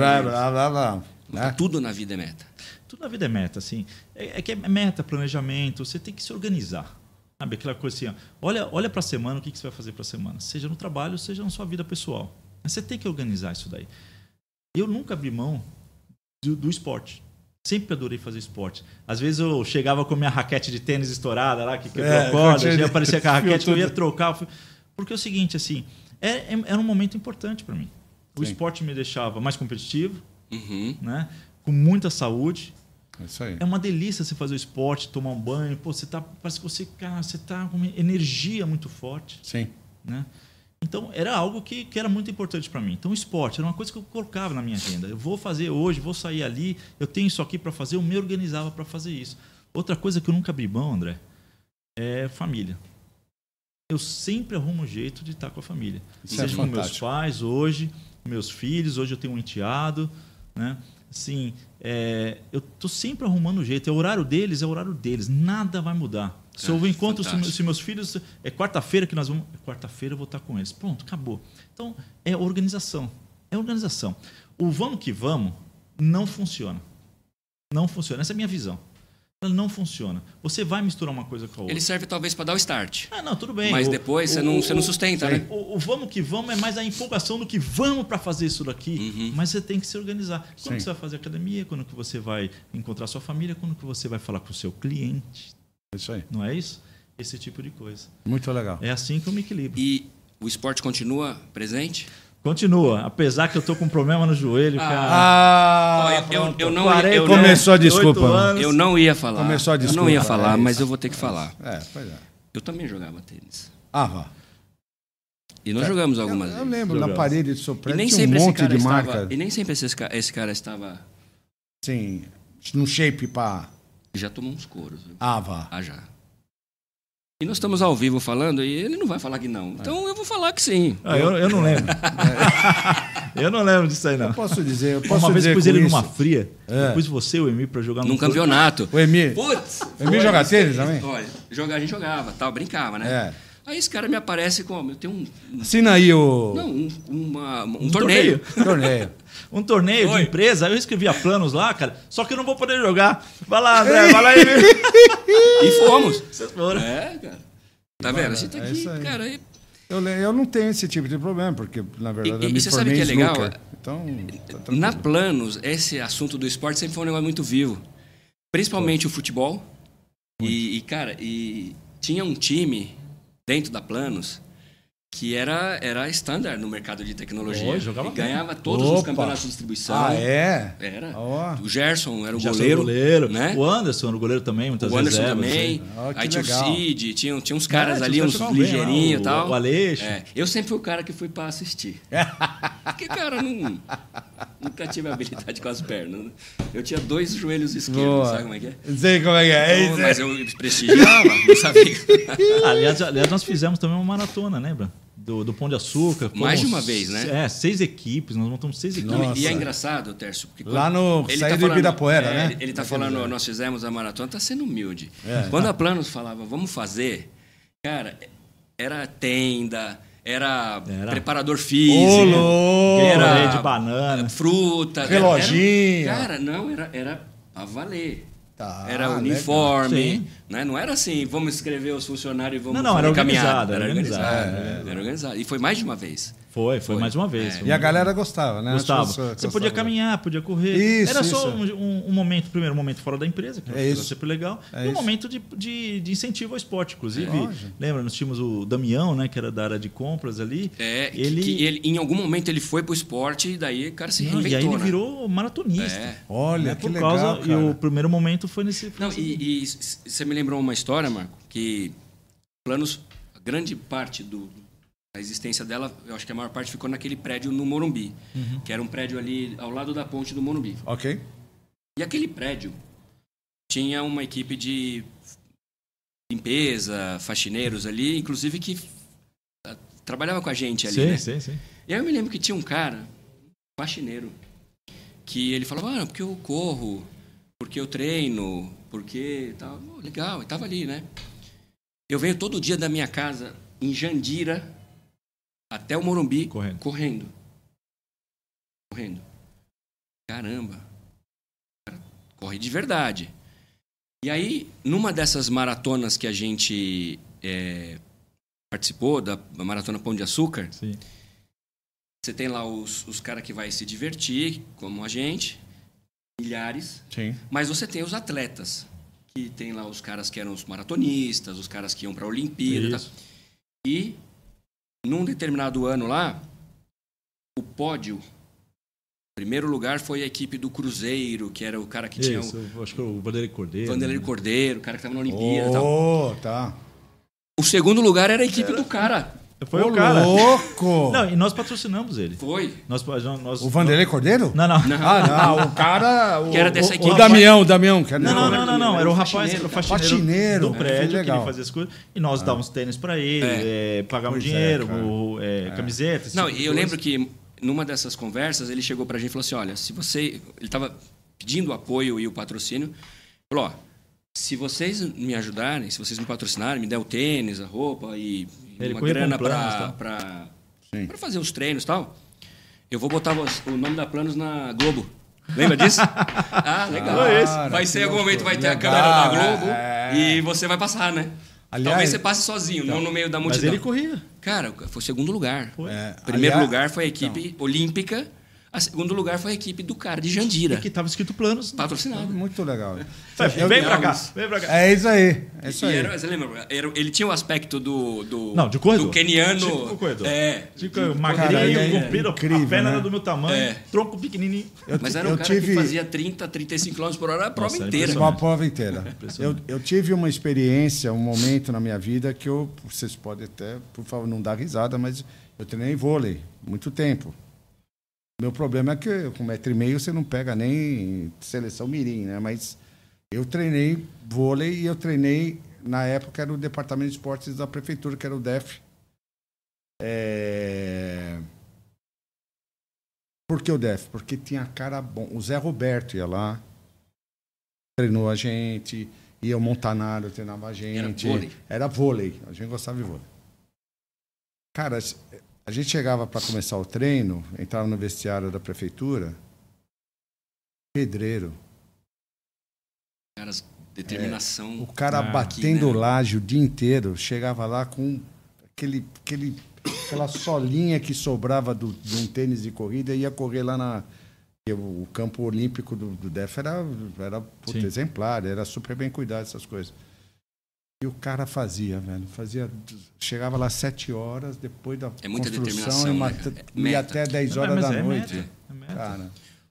Tudo na vida é meta. Tudo na vida é meta, assim. Que é meta, planejamento. Você tem que se organizar. Sabe, aquela coisa assim, olha para a semana, o que você vai fazer para a semana. Seja no trabalho, seja na sua vida pessoal. Mas você tem que organizar isso daí. Eu nunca abri mão do esporte. Sempre adorei fazer esporte. Às vezes eu chegava com minha raquete de tênis estourada lá, que quebrou a corda, já aparecia com a raquete, eu ia trocar. Porque é o seguinte, assim, era um momento importante para mim. O esporte me deixava mais competitivo, né? Com muita saúde. É isso aí. É uma delícia você fazer o esporte, tomar um banho. Pô, parece que você tá com uma energia muito forte. Sim. Né? Então, era algo que era muito importante para mim. Então, o esporte era uma coisa que eu colocava na minha agenda. Eu vou fazer hoje, vou sair ali, eu tenho isso aqui para fazer, eu me organizava para fazer isso. Outra coisa que eu nunca abri mão, André, é família. Eu sempre arrumo um jeito de estar com a família. Seja com meus pais hoje, meus filhos, hoje eu tenho um enteado, né? Assim, eu estou sempre arrumando um jeito. É o horário deles, nada vai mudar. Se eu encontro se meus filhos, é quarta-feira que nós vamos. Quarta-feira eu vou estar com eles. Pronto, acabou. Então, é organização. É organização. O vamos que vamos não funciona. Não funciona. Essa é a minha visão. Ela não funciona. Você vai misturar uma coisa com a outra. Ele serve talvez para dar o start. Não, tudo bem. Mas depois você não sustenta, né? O vamos que vamos é mais a empolgação do que vamos para fazer isso daqui. Mas você tem que se organizar. Quando você vai fazer academia, quando que você vai encontrar sua família, quando que você vai falar com o seu cliente. Isso aí. Não é isso? Esse tipo de coisa. Muito legal. É assim que eu me equilibro. E o esporte continua presente? Continua, apesar que eu tô com um problema no joelho, cara. Começou a desculpa. Eu não ia falar. Começou a desculpa. Eu não ia falar, mas eu vou ter que falar. Pois é. Eu também jogava tênis. Vá. E nós jogamos algumas vezes. Eu lembro, na parede de soprano tinha um monte de marca. E nem sempre esse cara estava... Sim, no shape para... Já tomou uns coros. Viu? Vá. Já. E nós estamos ao vivo falando e ele não vai falar que não. Então eu vou falar que sim. Eu não lembro. Eu não lembro disso aí, não. Eu posso dizer. Uma vez pus ele numa fria. Pus você e o Emir pra jogar num campeonato. O Emir. Putz! O Emir joga tênis também? Olha, a gente jogava, tal, brincava, né? Aí esse cara me aparece com... Eu tenho Assina aí o... Não, um torneio. Um torneio de empresa. Aí eu escrevia planos lá, cara. Só que eu não vou poder jogar. Vai lá, André. Vai lá, Emir. E fomos. Vocês foram. Cara. Tá vendo? A gente tá aqui, cara. Eu não tenho esse tipo de problema, porque, na verdade, eu me você formei sabe que é legal? snooker. Então, na Planos, esse assunto do esporte sempre foi um negócio muito vivo. Principalmente o futebol. Cara, tinha um time dentro da Planos que era standard no mercado de tecnologia. Jogava ganhava todos os campeonatos de distribuição. É? Era. O Gerson era o goleiro. Né? O Anderson era o goleiro também, muitas o vezes. O Anderson também. Aí tinha legal. o Cid, tinha uns caras ali, uns ligeirinhos e tal. O Aleixo. Eu sempre fui o cara que fui pra assistir. Porque, cara, nunca tive habilidade com as pernas. Eu tinha 2 joelhos esquerdos, sabe como é que é? Sei como é que é. Então, mas eu prestigiava, não sabia. Aliás, nós fizemos também uma maratona, lembra? Do Pão de Açúcar. Mais de uma vez, né? 6 equipes, nós montamos 6 equipes. Nossa. E é engraçado, Tércio, porque lá no saída do Ibirapuera, né? Ele tá falando, nós fizemos a maratona, tá sendo humilde. Quando a Planos falava, vamos fazer, cara, era tenda, era preparador físico, era de banana, fruta, reloginho. Cara, não, era a valer. Tá, era uniforme, né? Não era assim, vamos escrever os funcionários e vamos era caminhada. Era organizado. E foi mais de uma vez. Foi mais uma vez. E a galera gostava, né? Gostava. Você podia caminhar, podia correr. Era só um momento, primeiro momento fora da empresa, que era sempre legal. E um momento de incentivo ao esporte. Inclusive, lembra, nós tínhamos o Damião, né? Que era da área de compras ali. Ele em algum momento ele foi pro esporte e daí o cara se reinventou. E aí ele virou maratonista. Olha, que legal, cara. E o primeiro momento foi nesse... Não, e você me lembrou uma história, Marco, que Planos, a grande parte a existência dela, eu acho que a maior parte ficou naquele prédio no Morumbi, que era um prédio ali ao lado da ponte do Morumbi. Ok. E aquele prédio tinha uma equipe de limpeza, faxineiros ali, inclusive que trabalhava com a gente ali, sim. E aí eu me lembro que tinha um cara, faxineiro, que ele falava, porque eu corro, porque eu treino, porque tal. Legal, e tava ali, né? Eu venho todo dia da minha casa em Jandira até o Morumbi correndo. Caramba. Cara, corre de verdade. E aí, numa dessas maratonas que a gente participou, da Maratona Pão de Açúcar, você tem lá os caras que vai se divertir, como a gente, milhares. Sim. Mas você tem os atletas, que tem lá os caras que eram os maratonistas, os caras que iam para a Olimpíada. E, num determinado ano lá, o pódio, o primeiro lugar foi a equipe do Cruzeiro, que era o cara que tinha... acho que o Vanderlei Cordeiro. O cara que estava na Olimpíada e tal. Tá. O segundo lugar era a equipe do cara. Foi o cara. Louco! Não, e nós patrocinamos ele. Foi. O Vanderlei Cordeiro? Não. O cara... Que era dessa equipe. O Damião. Não. Era o rapaz que era o faxineiro do prédio, que ele fazia as coisas. E nós dávamos tênis pra ele, pagávamos dinheiro, camisetas. Não, e eu lembro que numa dessas conversas ele chegou pra gente e falou assim, olha, se você... Ele tava pedindo o apoio e o patrocínio. Falou, se vocês me ajudarem, se vocês me patrocinarem, me der o tênis, a roupa e uma grana para fazer os treinos e tal, eu vou botar o nome da Planos na Globo. Lembra disso? Legal. Vai ser em algum momento, vai ter a câmera da Globo e você vai passar, né? Aliás, talvez você passe sozinho, não no meio da multidão. Mas ele corria. Cara, foi o segundo lugar. Primeiro lugar foi a equipe olímpica. A segundo lugar foi a equipe do cara de Jandira. Que estava escrito Planos. Patrocinado. Muito legal. Vem pra cá. É isso aí. Você lembra? Ele tinha o aspecto de corredor. Do keniano. Tipo corredor. Tipo magrinho, comprido, incrível, a perna era do meu tamanho, tronco pequenininho. Mas era um cara que fazia 30, 35 km por hora a prova inteira. Uma prova inteira. Eu tive uma experiência, um momento na minha vida que vocês podem até, por favor, não dar risada, mas eu treinei vôlei muito tempo. Meu problema é que com 1,5 m você não pega nem seleção mirim, né? Mas Eu treinei vôlei e eu treinei, na época, era o Departamento de Esportes da Prefeitura, que era o DEF. Por que o DEF? Porque tinha cara bom. O Zé Roberto ia lá, treinou a gente, ia o Montanaro, treinava a gente. Era vôlei. A gente gostava de vôlei. Cara, a gente chegava para começar o treino, entrava no vestiário da prefeitura, pedreiro. Caras, determinação. O cara batendo laje o dia inteiro, chegava lá com aquela solinha que sobrava de um tênis de corrida e ia correr lá o campo olímpico do DEF era exemplar, era super bem cuidado dessas coisas. E o cara fazia, velho. Chegava lá 7 horas, depois da muita construção, ia até 10 horas da noite. Meta. Cara,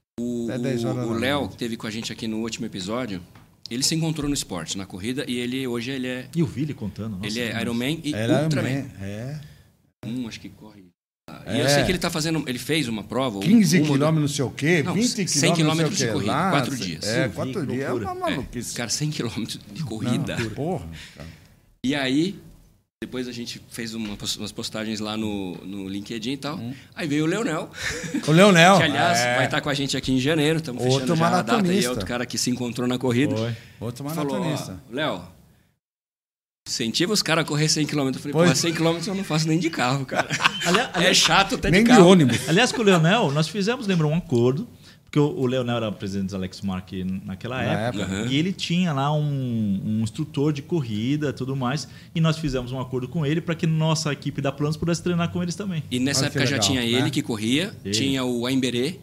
o Léo, que esteve com a gente aqui no último episódio, ele se encontrou no esporte, na corrida, e hoje ele é... E o Vili contando. Nossa, ele é Ironman e Ultraman. Acho que corre... E eu sei que ele tá fazendo... Ele fez uma prova... 15 quilômetros não sei o quê, 20 quilômetros 100 quilômetros de corrida, 4 dias. 4 dias é uma maluquice. Cara, 100 quilômetros de corrida. Não, porra. Cara. E aí, depois a gente fez umas postagens lá no LinkedIn e tal. Aí veio o Leonel. O Leonel. Que, aliás, vai estar com a gente aqui em janeiro. Estamos fechando já a data. E é outro cara que se encontrou na corrida. Outro maratonista. Léo, incentiva os caras a correr 100 km. Eu falei, 100 km eu não faço nem de carro, cara. É chato até de carro. Nem de ônibus. Aliás, com o Leonel, nós fizemos, lembra, um acordo, porque o Leonel era presidente do Alex Mark naquela época, e ele tinha lá um instrutor de corrida e tudo mais, e nós fizemos um acordo com ele para que nossa equipe da Planos pudesse treinar com eles também. E nessa época já tinha ele que corria, tinha o Aimberê.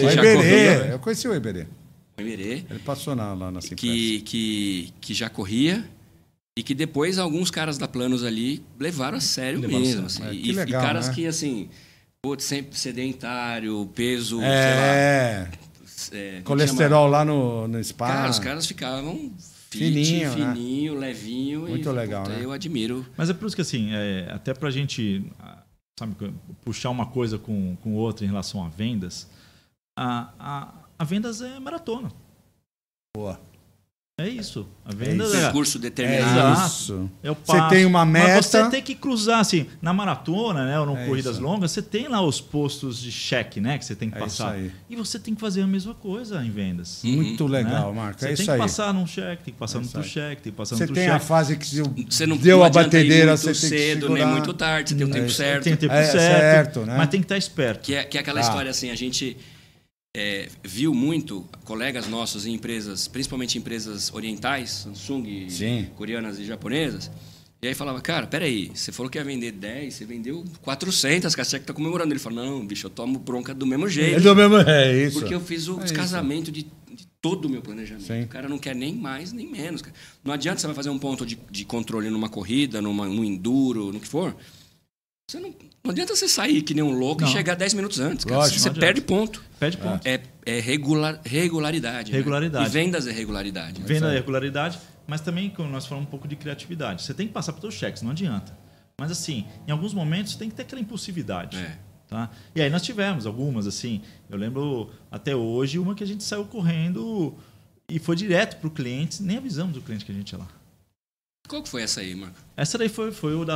Eu conheci o Aimberê. Ele passou lá na Simpress. Que já corria. E que depois alguns caras da Planos ali levaram a sério mesmo. Assim. Que legal, e caras que, assim, sempre sedentário, peso, sei lá. Colesterol lá no spa. Cara, os caras ficavam fininho, levinho. Muito legal, né? Eu admiro. Mas é por isso que, assim, até pra gente, sabe, puxar uma coisa com outra em relação a vendas, a vendas é maratona. Boa. É isso. A venda é percurso determinado. Isso. Você tem uma meta. Mas você tem que cruzar, assim, na maratona, né, ou no corridas longas, você tem lá os postos de cheque, né, que você tem que passar. E você tem que fazer a mesma coisa em vendas. Muito legal, Marco. Você tem que passar num cheque, tem que passar no outro cheque, tem que passar no outro cheque. Você tem a fase que você não deu a batedeira, você tem que cedo, nem muito tarde, você tem o tempo certo. Tem o tempo certo, né? Mas tem que estar esperto. Que é aquela história assim, a gente... viu muito colegas nossos em empresas, principalmente empresas orientais, Samsung, coreanas e japonesas, e aí falava, cara, peraí, você falou que ia vender 10, você vendeu 400, cara, você que tá comemorando. Ele falou, não, bicho, eu tomo bronca do mesmo jeito. Isso. Porque eu fiz o descasamento de todo o meu planejamento. Sim. O cara não quer nem mais, nem menos. Cara. Não adianta você vai fazer um ponto de controle numa corrida, num enduro, no que for. Não adianta você sair que nem um louco e chegar 10 minutos antes. Cara. Lógico, você perde ponto. Perde ponto. Regularidade. Regularidade. Né? E vendas é regularidade. Venda é regularidade, mas também, como nós falamos, um pouco de criatividade. Você tem que passar para os seus cheques, não adianta. Mas, assim, em alguns momentos tem que ter aquela impulsividade. Tá? E aí nós tivemos algumas, assim, eu lembro até hoje, uma que a gente saiu correndo e foi direto para o cliente, nem avisamos o cliente que a gente ia lá. Qual que foi essa aí, Marco? Essa daí foi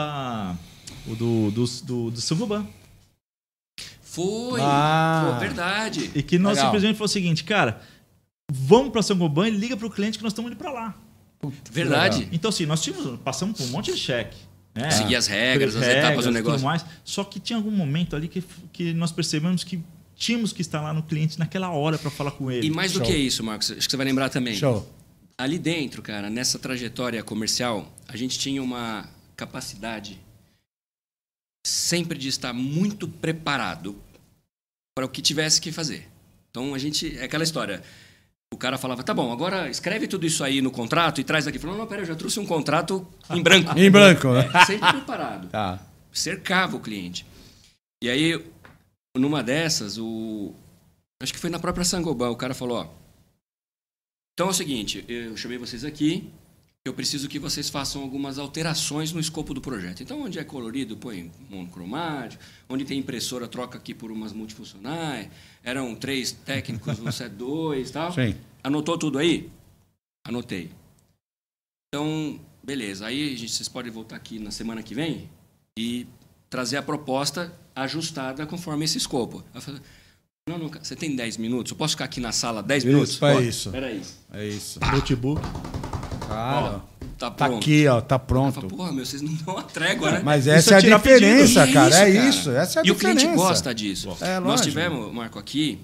do Sangoban. Foi, verdade. E que nós simplesmente foi o seguinte, cara, vamos para Sangoban e liga para o cliente que nós estamos indo para lá. Verdade. Então, assim, nós passamos por um monte de cheque. Né? Seguir as regras, as etapas do negócio. Mais, só que tinha algum momento ali que nós percebemos que tínhamos que estar lá no cliente naquela hora para falar com ele. E mais do que isso, Marcos, acho que você vai lembrar também. Show. Ali dentro, cara, nessa trajetória comercial, a gente tinha uma capacidade sempre de estar muito preparado para o que tivesse que fazer. Então, é aquela história. O cara falava, tá bom, agora escreve tudo isso aí no contrato e traz aqui. Falou, não, pera, eu já trouxe um contrato em branco. Em branco, né? Sempre preparado. Cercava o cliente. E aí, numa dessas, acho que foi na própria Sangoban, o cara falou, então é o seguinte, eu chamei vocês aqui, eu preciso que vocês façam algumas alterações no escopo do projeto. Então, onde é colorido, põe monocromático. Onde tem impressora, troca aqui por umas multifuncionais. Eram 3 técnicos, um set 2 e tal. Sim. Anotou tudo aí? Anotei. Então, beleza. Aí vocês podem voltar aqui na semana que vem e trazer a proposta ajustada conforme esse escopo. Eu falei, não, você tem 10 minutos? Eu posso ficar aqui na sala 10 minutos? É isso. Peraí. É isso. Notebook. Cara, tá tá pronto. aqui, ó, tá pronto. Falo, porra, vocês não dão a trégua, né? Mas essa é a diferença, pedido. cara. É É isso, isso. Essa é a e diferença. o cliente gosta disso. É, Nós lógico. tivemos, Marco, aqui,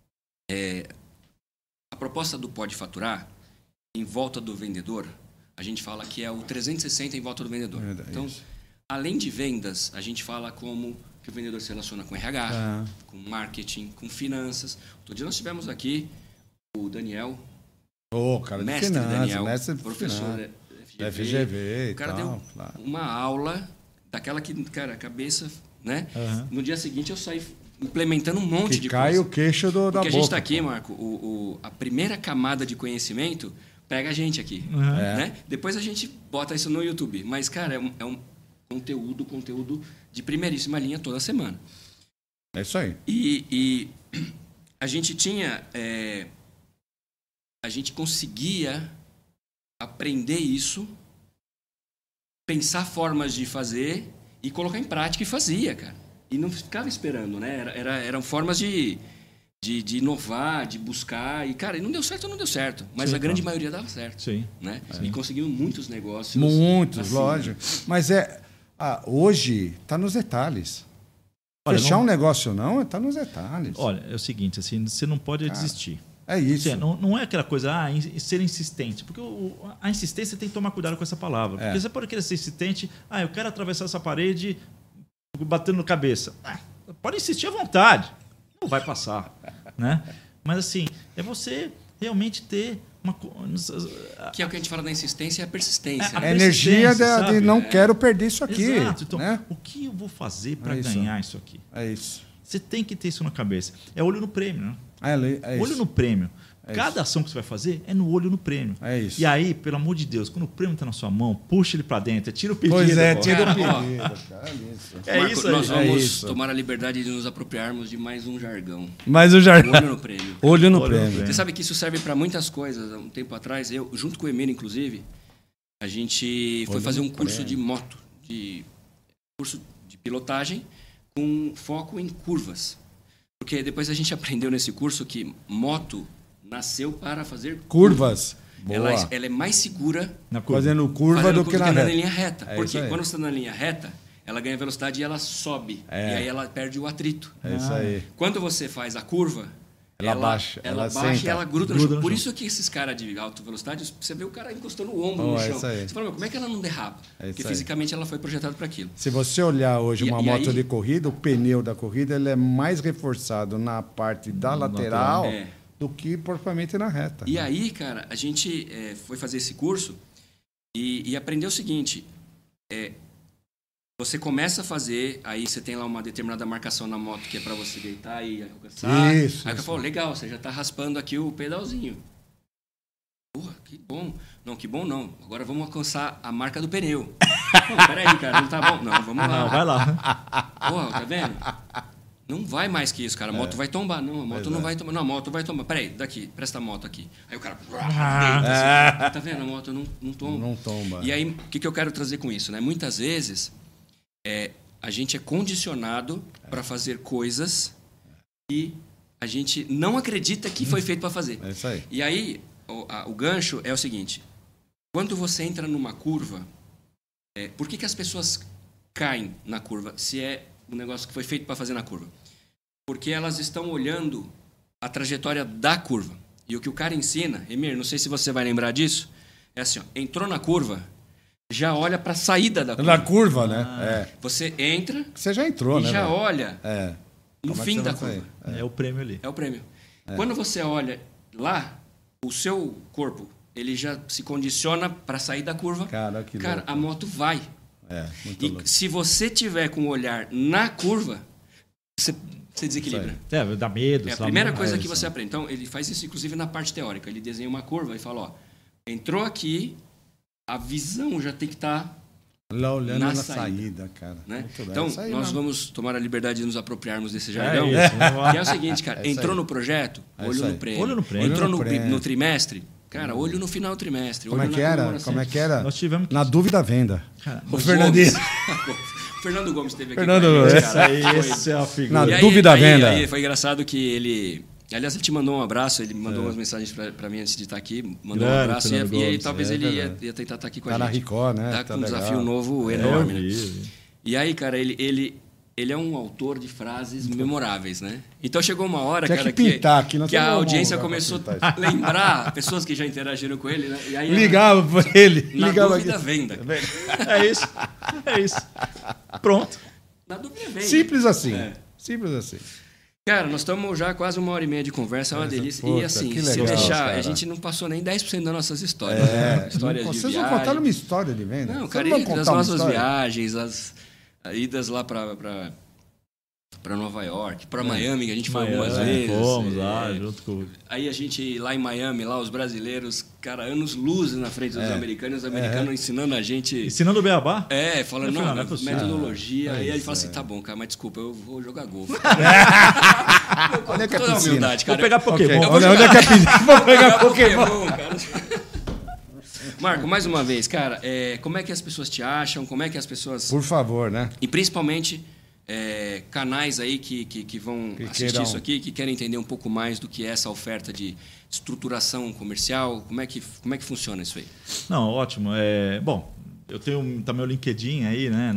a proposta do Pode Faturar, em volta do vendedor, a gente fala que é o 360 em volta do vendedor. Então, além de vendas, a gente fala como que o vendedor se relaciona com RH, com marketing, com finanças. Outro dia nós tivemos aqui o Daniel, Cara, mestre de finanças, Daniel, mestre de professor finanças. da FGV o cara e deu tal, claro. uma aula daquela que, cara, a cabeça, né? No dia seguinte eu saí implementando um monte de cai coisa. o queixo da boca. Porque a gente está aqui, Marco, a primeira camada de conhecimento pega a gente aqui. Né? Depois a gente bota isso no YouTube. Mas, cara, é um conteúdo de primeiríssima linha toda semana. É isso aí. E a gente tinha... a gente conseguia aprender isso, pensar formas de fazer e colocar em prática e fazia, cara. E não ficava esperando, né? Eram formas de inovar, de buscar. E, cara, não deu certo, não deu certo. Mas a grande maioria dava certo. Sim. Né? E conseguimos muitos negócios. Muitos, assim, lógico. Né? Mas hoje está nos detalhes. Olha, Fechar um negócio não, está nos detalhes. Olha, é o seguinte, assim, você não pode desistir. É isso. Assim, não é aquela coisa, ser insistente. Porque a insistência tem que tomar cuidado com essa palavra. Porque você pode querer ser insistente, eu quero atravessar essa parede batendo na cabeça. Pode insistir à vontade. Não vai passar. Né? Mas assim, é você realmente ter uma... Que é o que a gente fala da insistência e a persistência. A energia de não quero perder isso aqui. Exato. Então, né? o que eu vou fazer para ganhar isso aqui? É isso. Você tem que ter isso na cabeça. É olho no prêmio, né? Olho no prêmio. Cada ação que você vai fazer é no olho no prêmio. É isso. E aí, pelo amor de Deus, quando o prêmio está na sua mão, puxa ele para dentro, tira o pedido. Pois é, pô. tira o pedido. Cara, isso. Marco, isso aí. nós vamos tomar a liberdade de nos apropriarmos de mais um jargão. Mas o jargão. Olho no prêmio. Olho no prêmio. Você sabe que isso serve para muitas coisas. Há um tempo atrás, eu, junto com o Emílio, inclusive, a gente foi fazer um curso de moto, curso de pilotagem com foco em curvas. Porque depois a gente aprendeu nesse curso que moto nasceu para fazer curvas. Ela é mais segura fazendo curva do que na linha reta. Porque quando você está na linha reta, ela ganha velocidade e ela sobe. E aí ela perde o atrito. É isso aí. Quando você faz a curva, ela baixa, ela baixa e ela gruda no chão. Por isso que esses caras de alta velocidade, você vê o cara encostando o ombro no chão. Você fala, como é que ela não derrapa? Porque fisicamente ela foi projetada para aquilo. Se você olhar hoje uma moto de corrida, o pneu da corrida ele é mais reforçado na parte da lateral do que propriamente na reta. E aí, cara, a gente foi fazer esse curso e aprendeu o seguinte... Você começa a fazer, aí você tem lá uma determinada marcação na moto que é para você deitar e alcançar. Isso. Aí eu falo, legal, você já está raspando aqui o pedalzinho. Porra, que bom. Não, que bom não. Agora vamos alcançar a marca do pneu. Não, peraí, cara, não tá bom. Não, vamos lá. Não, vai lá. Porra, tá vendo? Não vai mais que isso, cara. A moto vai tombar. Não, a moto não vai tombar. Não, a moto vai tombar. Peraí, daqui, presta a moto aqui. Aí o cara... deita, assim, tá vendo? A moto não tomba. Não tomba. E aí, o que eu quero trazer com isso? Né? Muitas vezes... a gente é condicionado para fazer coisas que a gente não acredita que foi feito para fazer. É isso aí. E aí, o gancho é o seguinte. Quando você entra numa curva, por que as pessoas caem na curva se é um negócio que foi feito para fazer na curva? Porque elas estão olhando a trajetória da curva. E o que o cara ensina, Emir, não sei se você vai lembrar disso, é assim, ó, entrou na curva... já olha para a saída da curva. Da curva, né? Você entra... Você já entrou, e né? já olha no Como fim da curva. É o prêmio ali. É o prêmio. Quando você olha lá, o seu corpo ele já se condiciona para sair da curva. Cara, a moto vai. Muito louco. Se você tiver com o olhar na curva, você desequilibra. Dá medo. É a primeira coisa que você aprende. Então, ele faz isso, inclusive, na parte teórica. Ele desenha uma curva e fala, ó, entrou aqui... a visão já tem que estar lá olhando na saída, cara. Né? Então, nós vamos tomar a liberdade de nos apropriarmos desse jargão. Que é o seguinte, cara. Entrou no projeto, olho no prêmio. Entrou no trimestre, Cara, olho no final do trimestre. Como é que era? Nós tivemos que... Na dúvida, venda. O Fernandinho. Fernando Gomes esteve aqui. Fernando com a gente, Gomes. cara. Esse é a figura. Na dúvida, venda. Aí foi engraçado que ele... Aliás, ele te mandou um abraço, ele mandou umas mensagens para mim antes de estar aqui, mandou um abraço e aí talvez ele ia tentar estar aqui com a gente. Tá na Record, né? Tá com um desafio novo enorme, né? E aí, cara, ele é um autor de frases memoráveis, né? Então chegou uma hora, cara, que a audiência começou a lembrar pessoas que já interagiram com ele, né? E aí, ligava pra ele. Na ligava dúvida, venda. É isso. Pronto. Na dúvida, venda. Simples assim. Simples assim. Cara, nós estamos já quase 1h30 de conversa, é uma delícia. Puta, e assim, legal, se deixar, cara. a gente não passou nem 10% das nossas histórias. Né? Histórias de vocês viagem. não contaram uma história de venda? Não, vocês cara, não vão as nossas viagens, as idas lá para Nova York, para Miami, que a gente foi algumas vezes. Fomos lá, junto com... Aí a gente, lá em Miami, lá os brasileiros, cara, anos-luz na frente dos americanos, os americanos ensinando a gente... Ensinando o beabá? Falando, não é possível. metodologia. Aí ele fala assim, tá bom, cara, mas desculpa, eu vou jogar golfe. Onde é que é Toda a piscina? humildade, cara. Vou pegar Pokémon. Eu vou Onde jogar- é que é piscina? Vou pegar Pokémon. cara. Marco, mais uma vez, cara, como é que as pessoas te acham? Como é que as pessoas... Por favor, né? E principalmente canais aí que vão assistir isso aqui, que querem entender um pouco mais do que é essa oferta de estruturação comercial. Como é que funciona isso aí? Não, ótimo. Bom, eu tenho também o LinkedIn aí, né?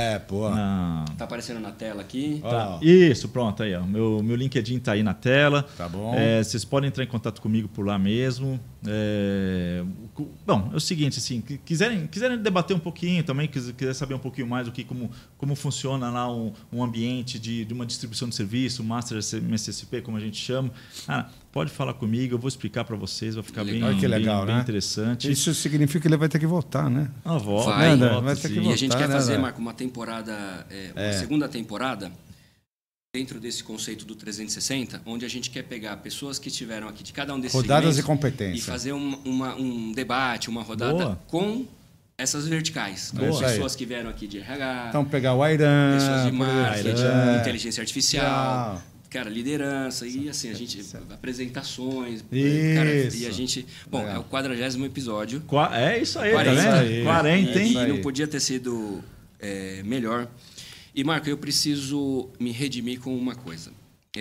Tá aparecendo na tela aqui. Tá. Isso, pronto. Aí, ó. Meu LinkedIn tá aí na tela. Tá bom. Vocês podem entrar em contato comigo por lá mesmo. Bom, é o seguinte, assim, quiserem debater um pouquinho também, quiser saber um pouquinho mais do que como funciona lá um ambiente de uma distribuição de serviço, Master MSSP, como a gente chama, pode falar comigo, eu vou explicar para vocês, vai ficar bem interessante. Isso significa que ele vai ter que voltar, né? Vai ter que voltar, e a gente quer fazer, né? Marco, uma temporada, uma segunda temporada, dentro desse conceito do 360, onde a gente quer pegar pessoas que estiveram aqui de cada um desses rodadas segmentos e competência. E fazer um debate, uma rodada com essas verticais. Com pessoas que vieram aqui de RH, então, pegar o Airan, pessoas de marketing, inteligência artificial, cara, liderança e assim, a gente apresentações, cara, e a gente, bom, é o 40º episódio. É isso aí, 40, hein? E não podia ter sido melhor. E, Marco, eu preciso me redimir com uma coisa.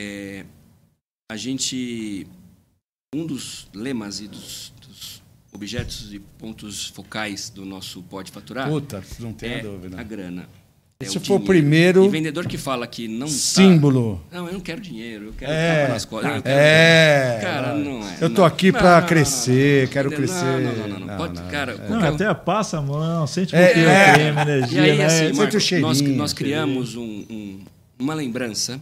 A gente... Um dos lemas e dos objetos e pontos focais do nosso Pode Faturar não tenho dúvida. A grana. Se for o primeiro... E vendedor que fala que não símbolo. Não, eu não quero dinheiro, eu quero tapa nas costas. Cara, não é. Eu tô aqui para crescer, quero crescer. Não. Pode, cara, até passa a mão, sente um pouquinho o clima, energia, e aí, né? assim, Marco, cheirinho, nós criamos uma lembrança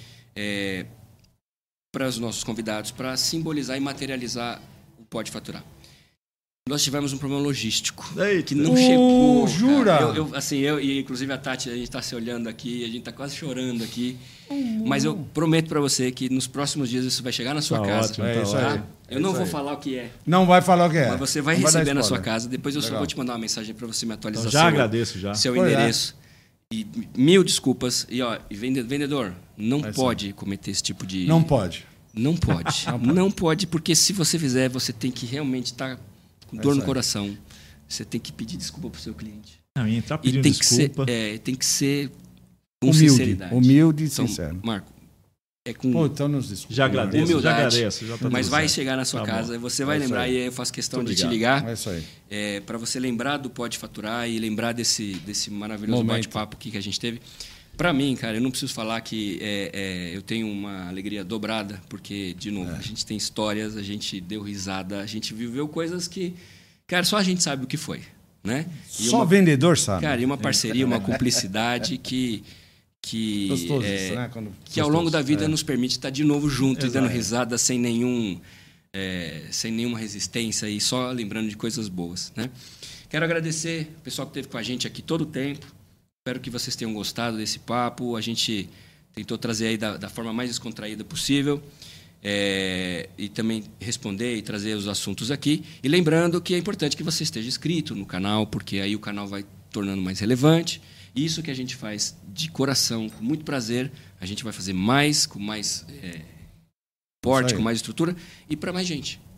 para os nossos convidados, para simbolizar e materializar o Pode Faturar. Nós tivemos um problema logístico que não chegou. Jura? Eu e inclusive a Tati, a gente está se olhando aqui, a gente está quase chorando aqui. Mas eu prometo para você que nos próximos dias isso vai chegar na sua casa. Ótimo, eu não vou falar o que é. Não vai falar o que é. Mas você vai receber na sua casa. Depois eu só vou te mandar uma mensagem para você me atualizar. Então, já agradeço já. Seu endereço. E 1000 desculpas. E vendedor, não pode cometer esse tipo de... Não pode. Não pode. Não pode, porque se você fizer, você tem que realmente estar com dor no coração. Você tem que pedir desculpa para o seu cliente. Não, e entrar pedindo tem desculpa. Tem que ser com sinceridade. Humilde e então, sincero. Marco, com... então nos desculpa. Já agradeço, humildade, já tá mas vai chegar na sua casa, você vai lembrar, e eu faço questão de te ligar. É isso aí. Para você lembrar do Pode Faturar e lembrar desse maravilhoso bate-papo que a gente teve. Para mim, cara, eu não preciso falar que eu tenho uma alegria dobrada, porque, de novo, a gente tem histórias, a gente deu risada, a gente viveu coisas que, cara, só a gente sabe o que foi, né? Só vendedor sabe. Cara, e uma parceria, uma cumplicidade que gostoso isso, né? que ao longo da vida nos permite estar de novo junto e dando risada sem nenhuma resistência e só lembrando de coisas boas, né? Quero agradecer o pessoal que esteve com a gente aqui todo o tempo. Espero que vocês tenham gostado desse papo. A gente tentou trazer aí da forma mais descontraída possível e também responder e trazer os assuntos aqui. E lembrando que é importante que você esteja inscrito no canal, porque aí o canal vai tornando mais relevante. Isso que a gente faz de coração, com muito prazer, a gente vai fazer mais, com mais porte, com mais estrutura e para mais gente.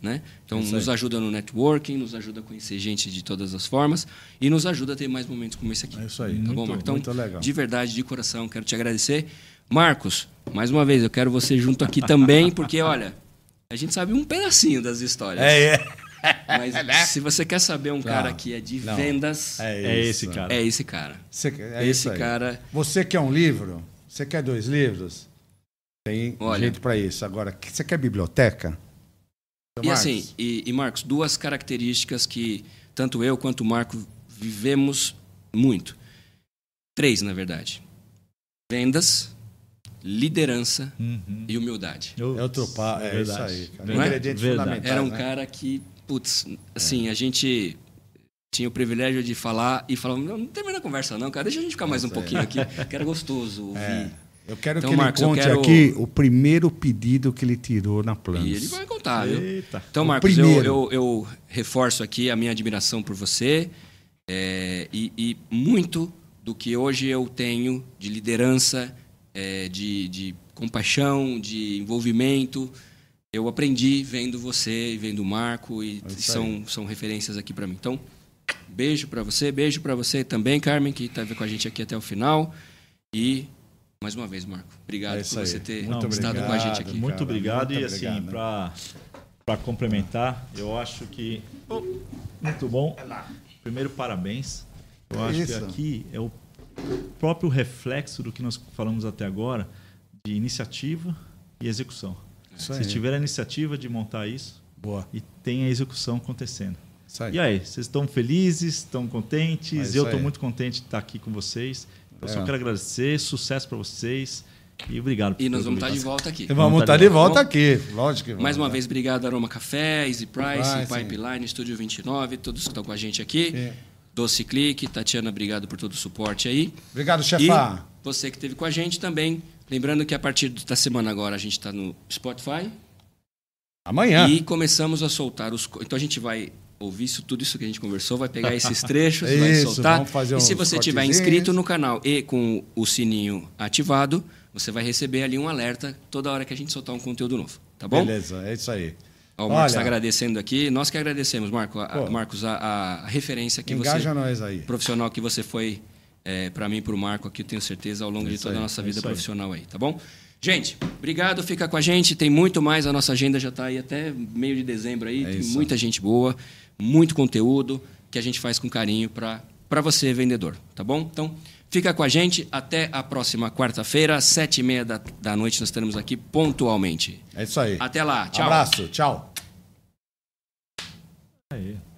né? Então, nos ajuda no networking, nos ajuda a conhecer gente de todas as formas e nos ajuda a ter mais momentos como esse aqui. É isso aí. Tá bom, Marcos? Então, muito legal. De verdade, de coração, quero te agradecer. Marcos, mais uma vez, eu quero você junto aqui também, porque, olha, a gente sabe um pedacinho das histórias. Mas se você quer saber um cara que é de vendas... É esse cara. É esse cara. Esse cara... Você quer um livro? Você quer 2 livros? Tem jeito para isso. Agora, você quer biblioteca? E assim, Marcos, 2 características que tanto eu quanto o Marco vivemos muito. 3, na verdade. Vendas, liderança e humildade. É isso aí, cara. Não é? Ingredientes fundamentais. Era um cara que, assim, a gente tinha o privilégio de falar e falava, não termina a conversa não, cara, deixa a gente ficar mais um pouquinho aqui, que era gostoso ouvir. Eu quero então, que Marcos, ele conte aqui o primeiro pedido que ele tirou na Planos. E ele vai contar, viu? Eita. Então, Marcos, eu reforço aqui a minha admiração por você e muito do que hoje eu tenho de liderança, de compaixão, de envolvimento, eu aprendi vendo você e vendo o Marco e são referências aqui para mim. Então, beijo para você também, Carmen, que estava com a gente aqui até o final. E, mais uma vez, Marco, obrigado por você ter estado com a gente aqui. Muito obrigado. E assim, para complementar, eu acho que... muito bom. Primeiro, parabéns. Eu acho que aqui é o próprio reflexo do que nós falamos até agora, de iniciativa e execução. Se tiver a iniciativa de montar isso, e tem a execução acontecendo. E aí, vocês estão felizes, estão contentes? Eu estou muito contente de estar aqui com vocês. Eu só quero agradecer, sucesso para vocês e obrigado. E nós vamos estar de volta aqui. Vamos estar de volta aqui, lógico que vamos. Mais uma vez, obrigado Aroma Café, Easy Price, Pipeline, Estúdio 29, todos que estão com a gente aqui. Doce Clique, Tatiana, obrigado por todo o suporte aí. Obrigado, chefá. E você que esteve com a gente também. Lembrando que a partir da semana agora a gente está no Spotify. Amanhã. E começamos a soltar os... Então a gente vai ouvir tudo isso que a gente conversou, vai pegar esses trechos, vai soltar. Fazer e se você estiver inscrito no canal e com o sininho ativado, você vai receber ali um alerta toda hora que a gente soltar um conteúdo novo. Tá bom? Beleza, é isso aí. O Marcos está agradecendo aqui. Nós que agradecemos, Marcos, a referência que engaja nós aí. Profissional que você foi para mim e para o Marco aqui, eu tenho certeza, ao longo de toda a nossa vida profissional aí, tá bom? Gente, obrigado, fica com a gente. Tem muito mais, a nossa agenda já está aí até meio de dezembro aí. Tem muita gente boa, muito conteúdo que a gente faz com carinho para você, vendedor, tá bom? Então, fica com a gente. Até a próxima quarta-feira, 7h30 da noite, nós estaremos aqui pontualmente. É isso aí. Até lá. Tchau. Abraço. Tchau. Aí.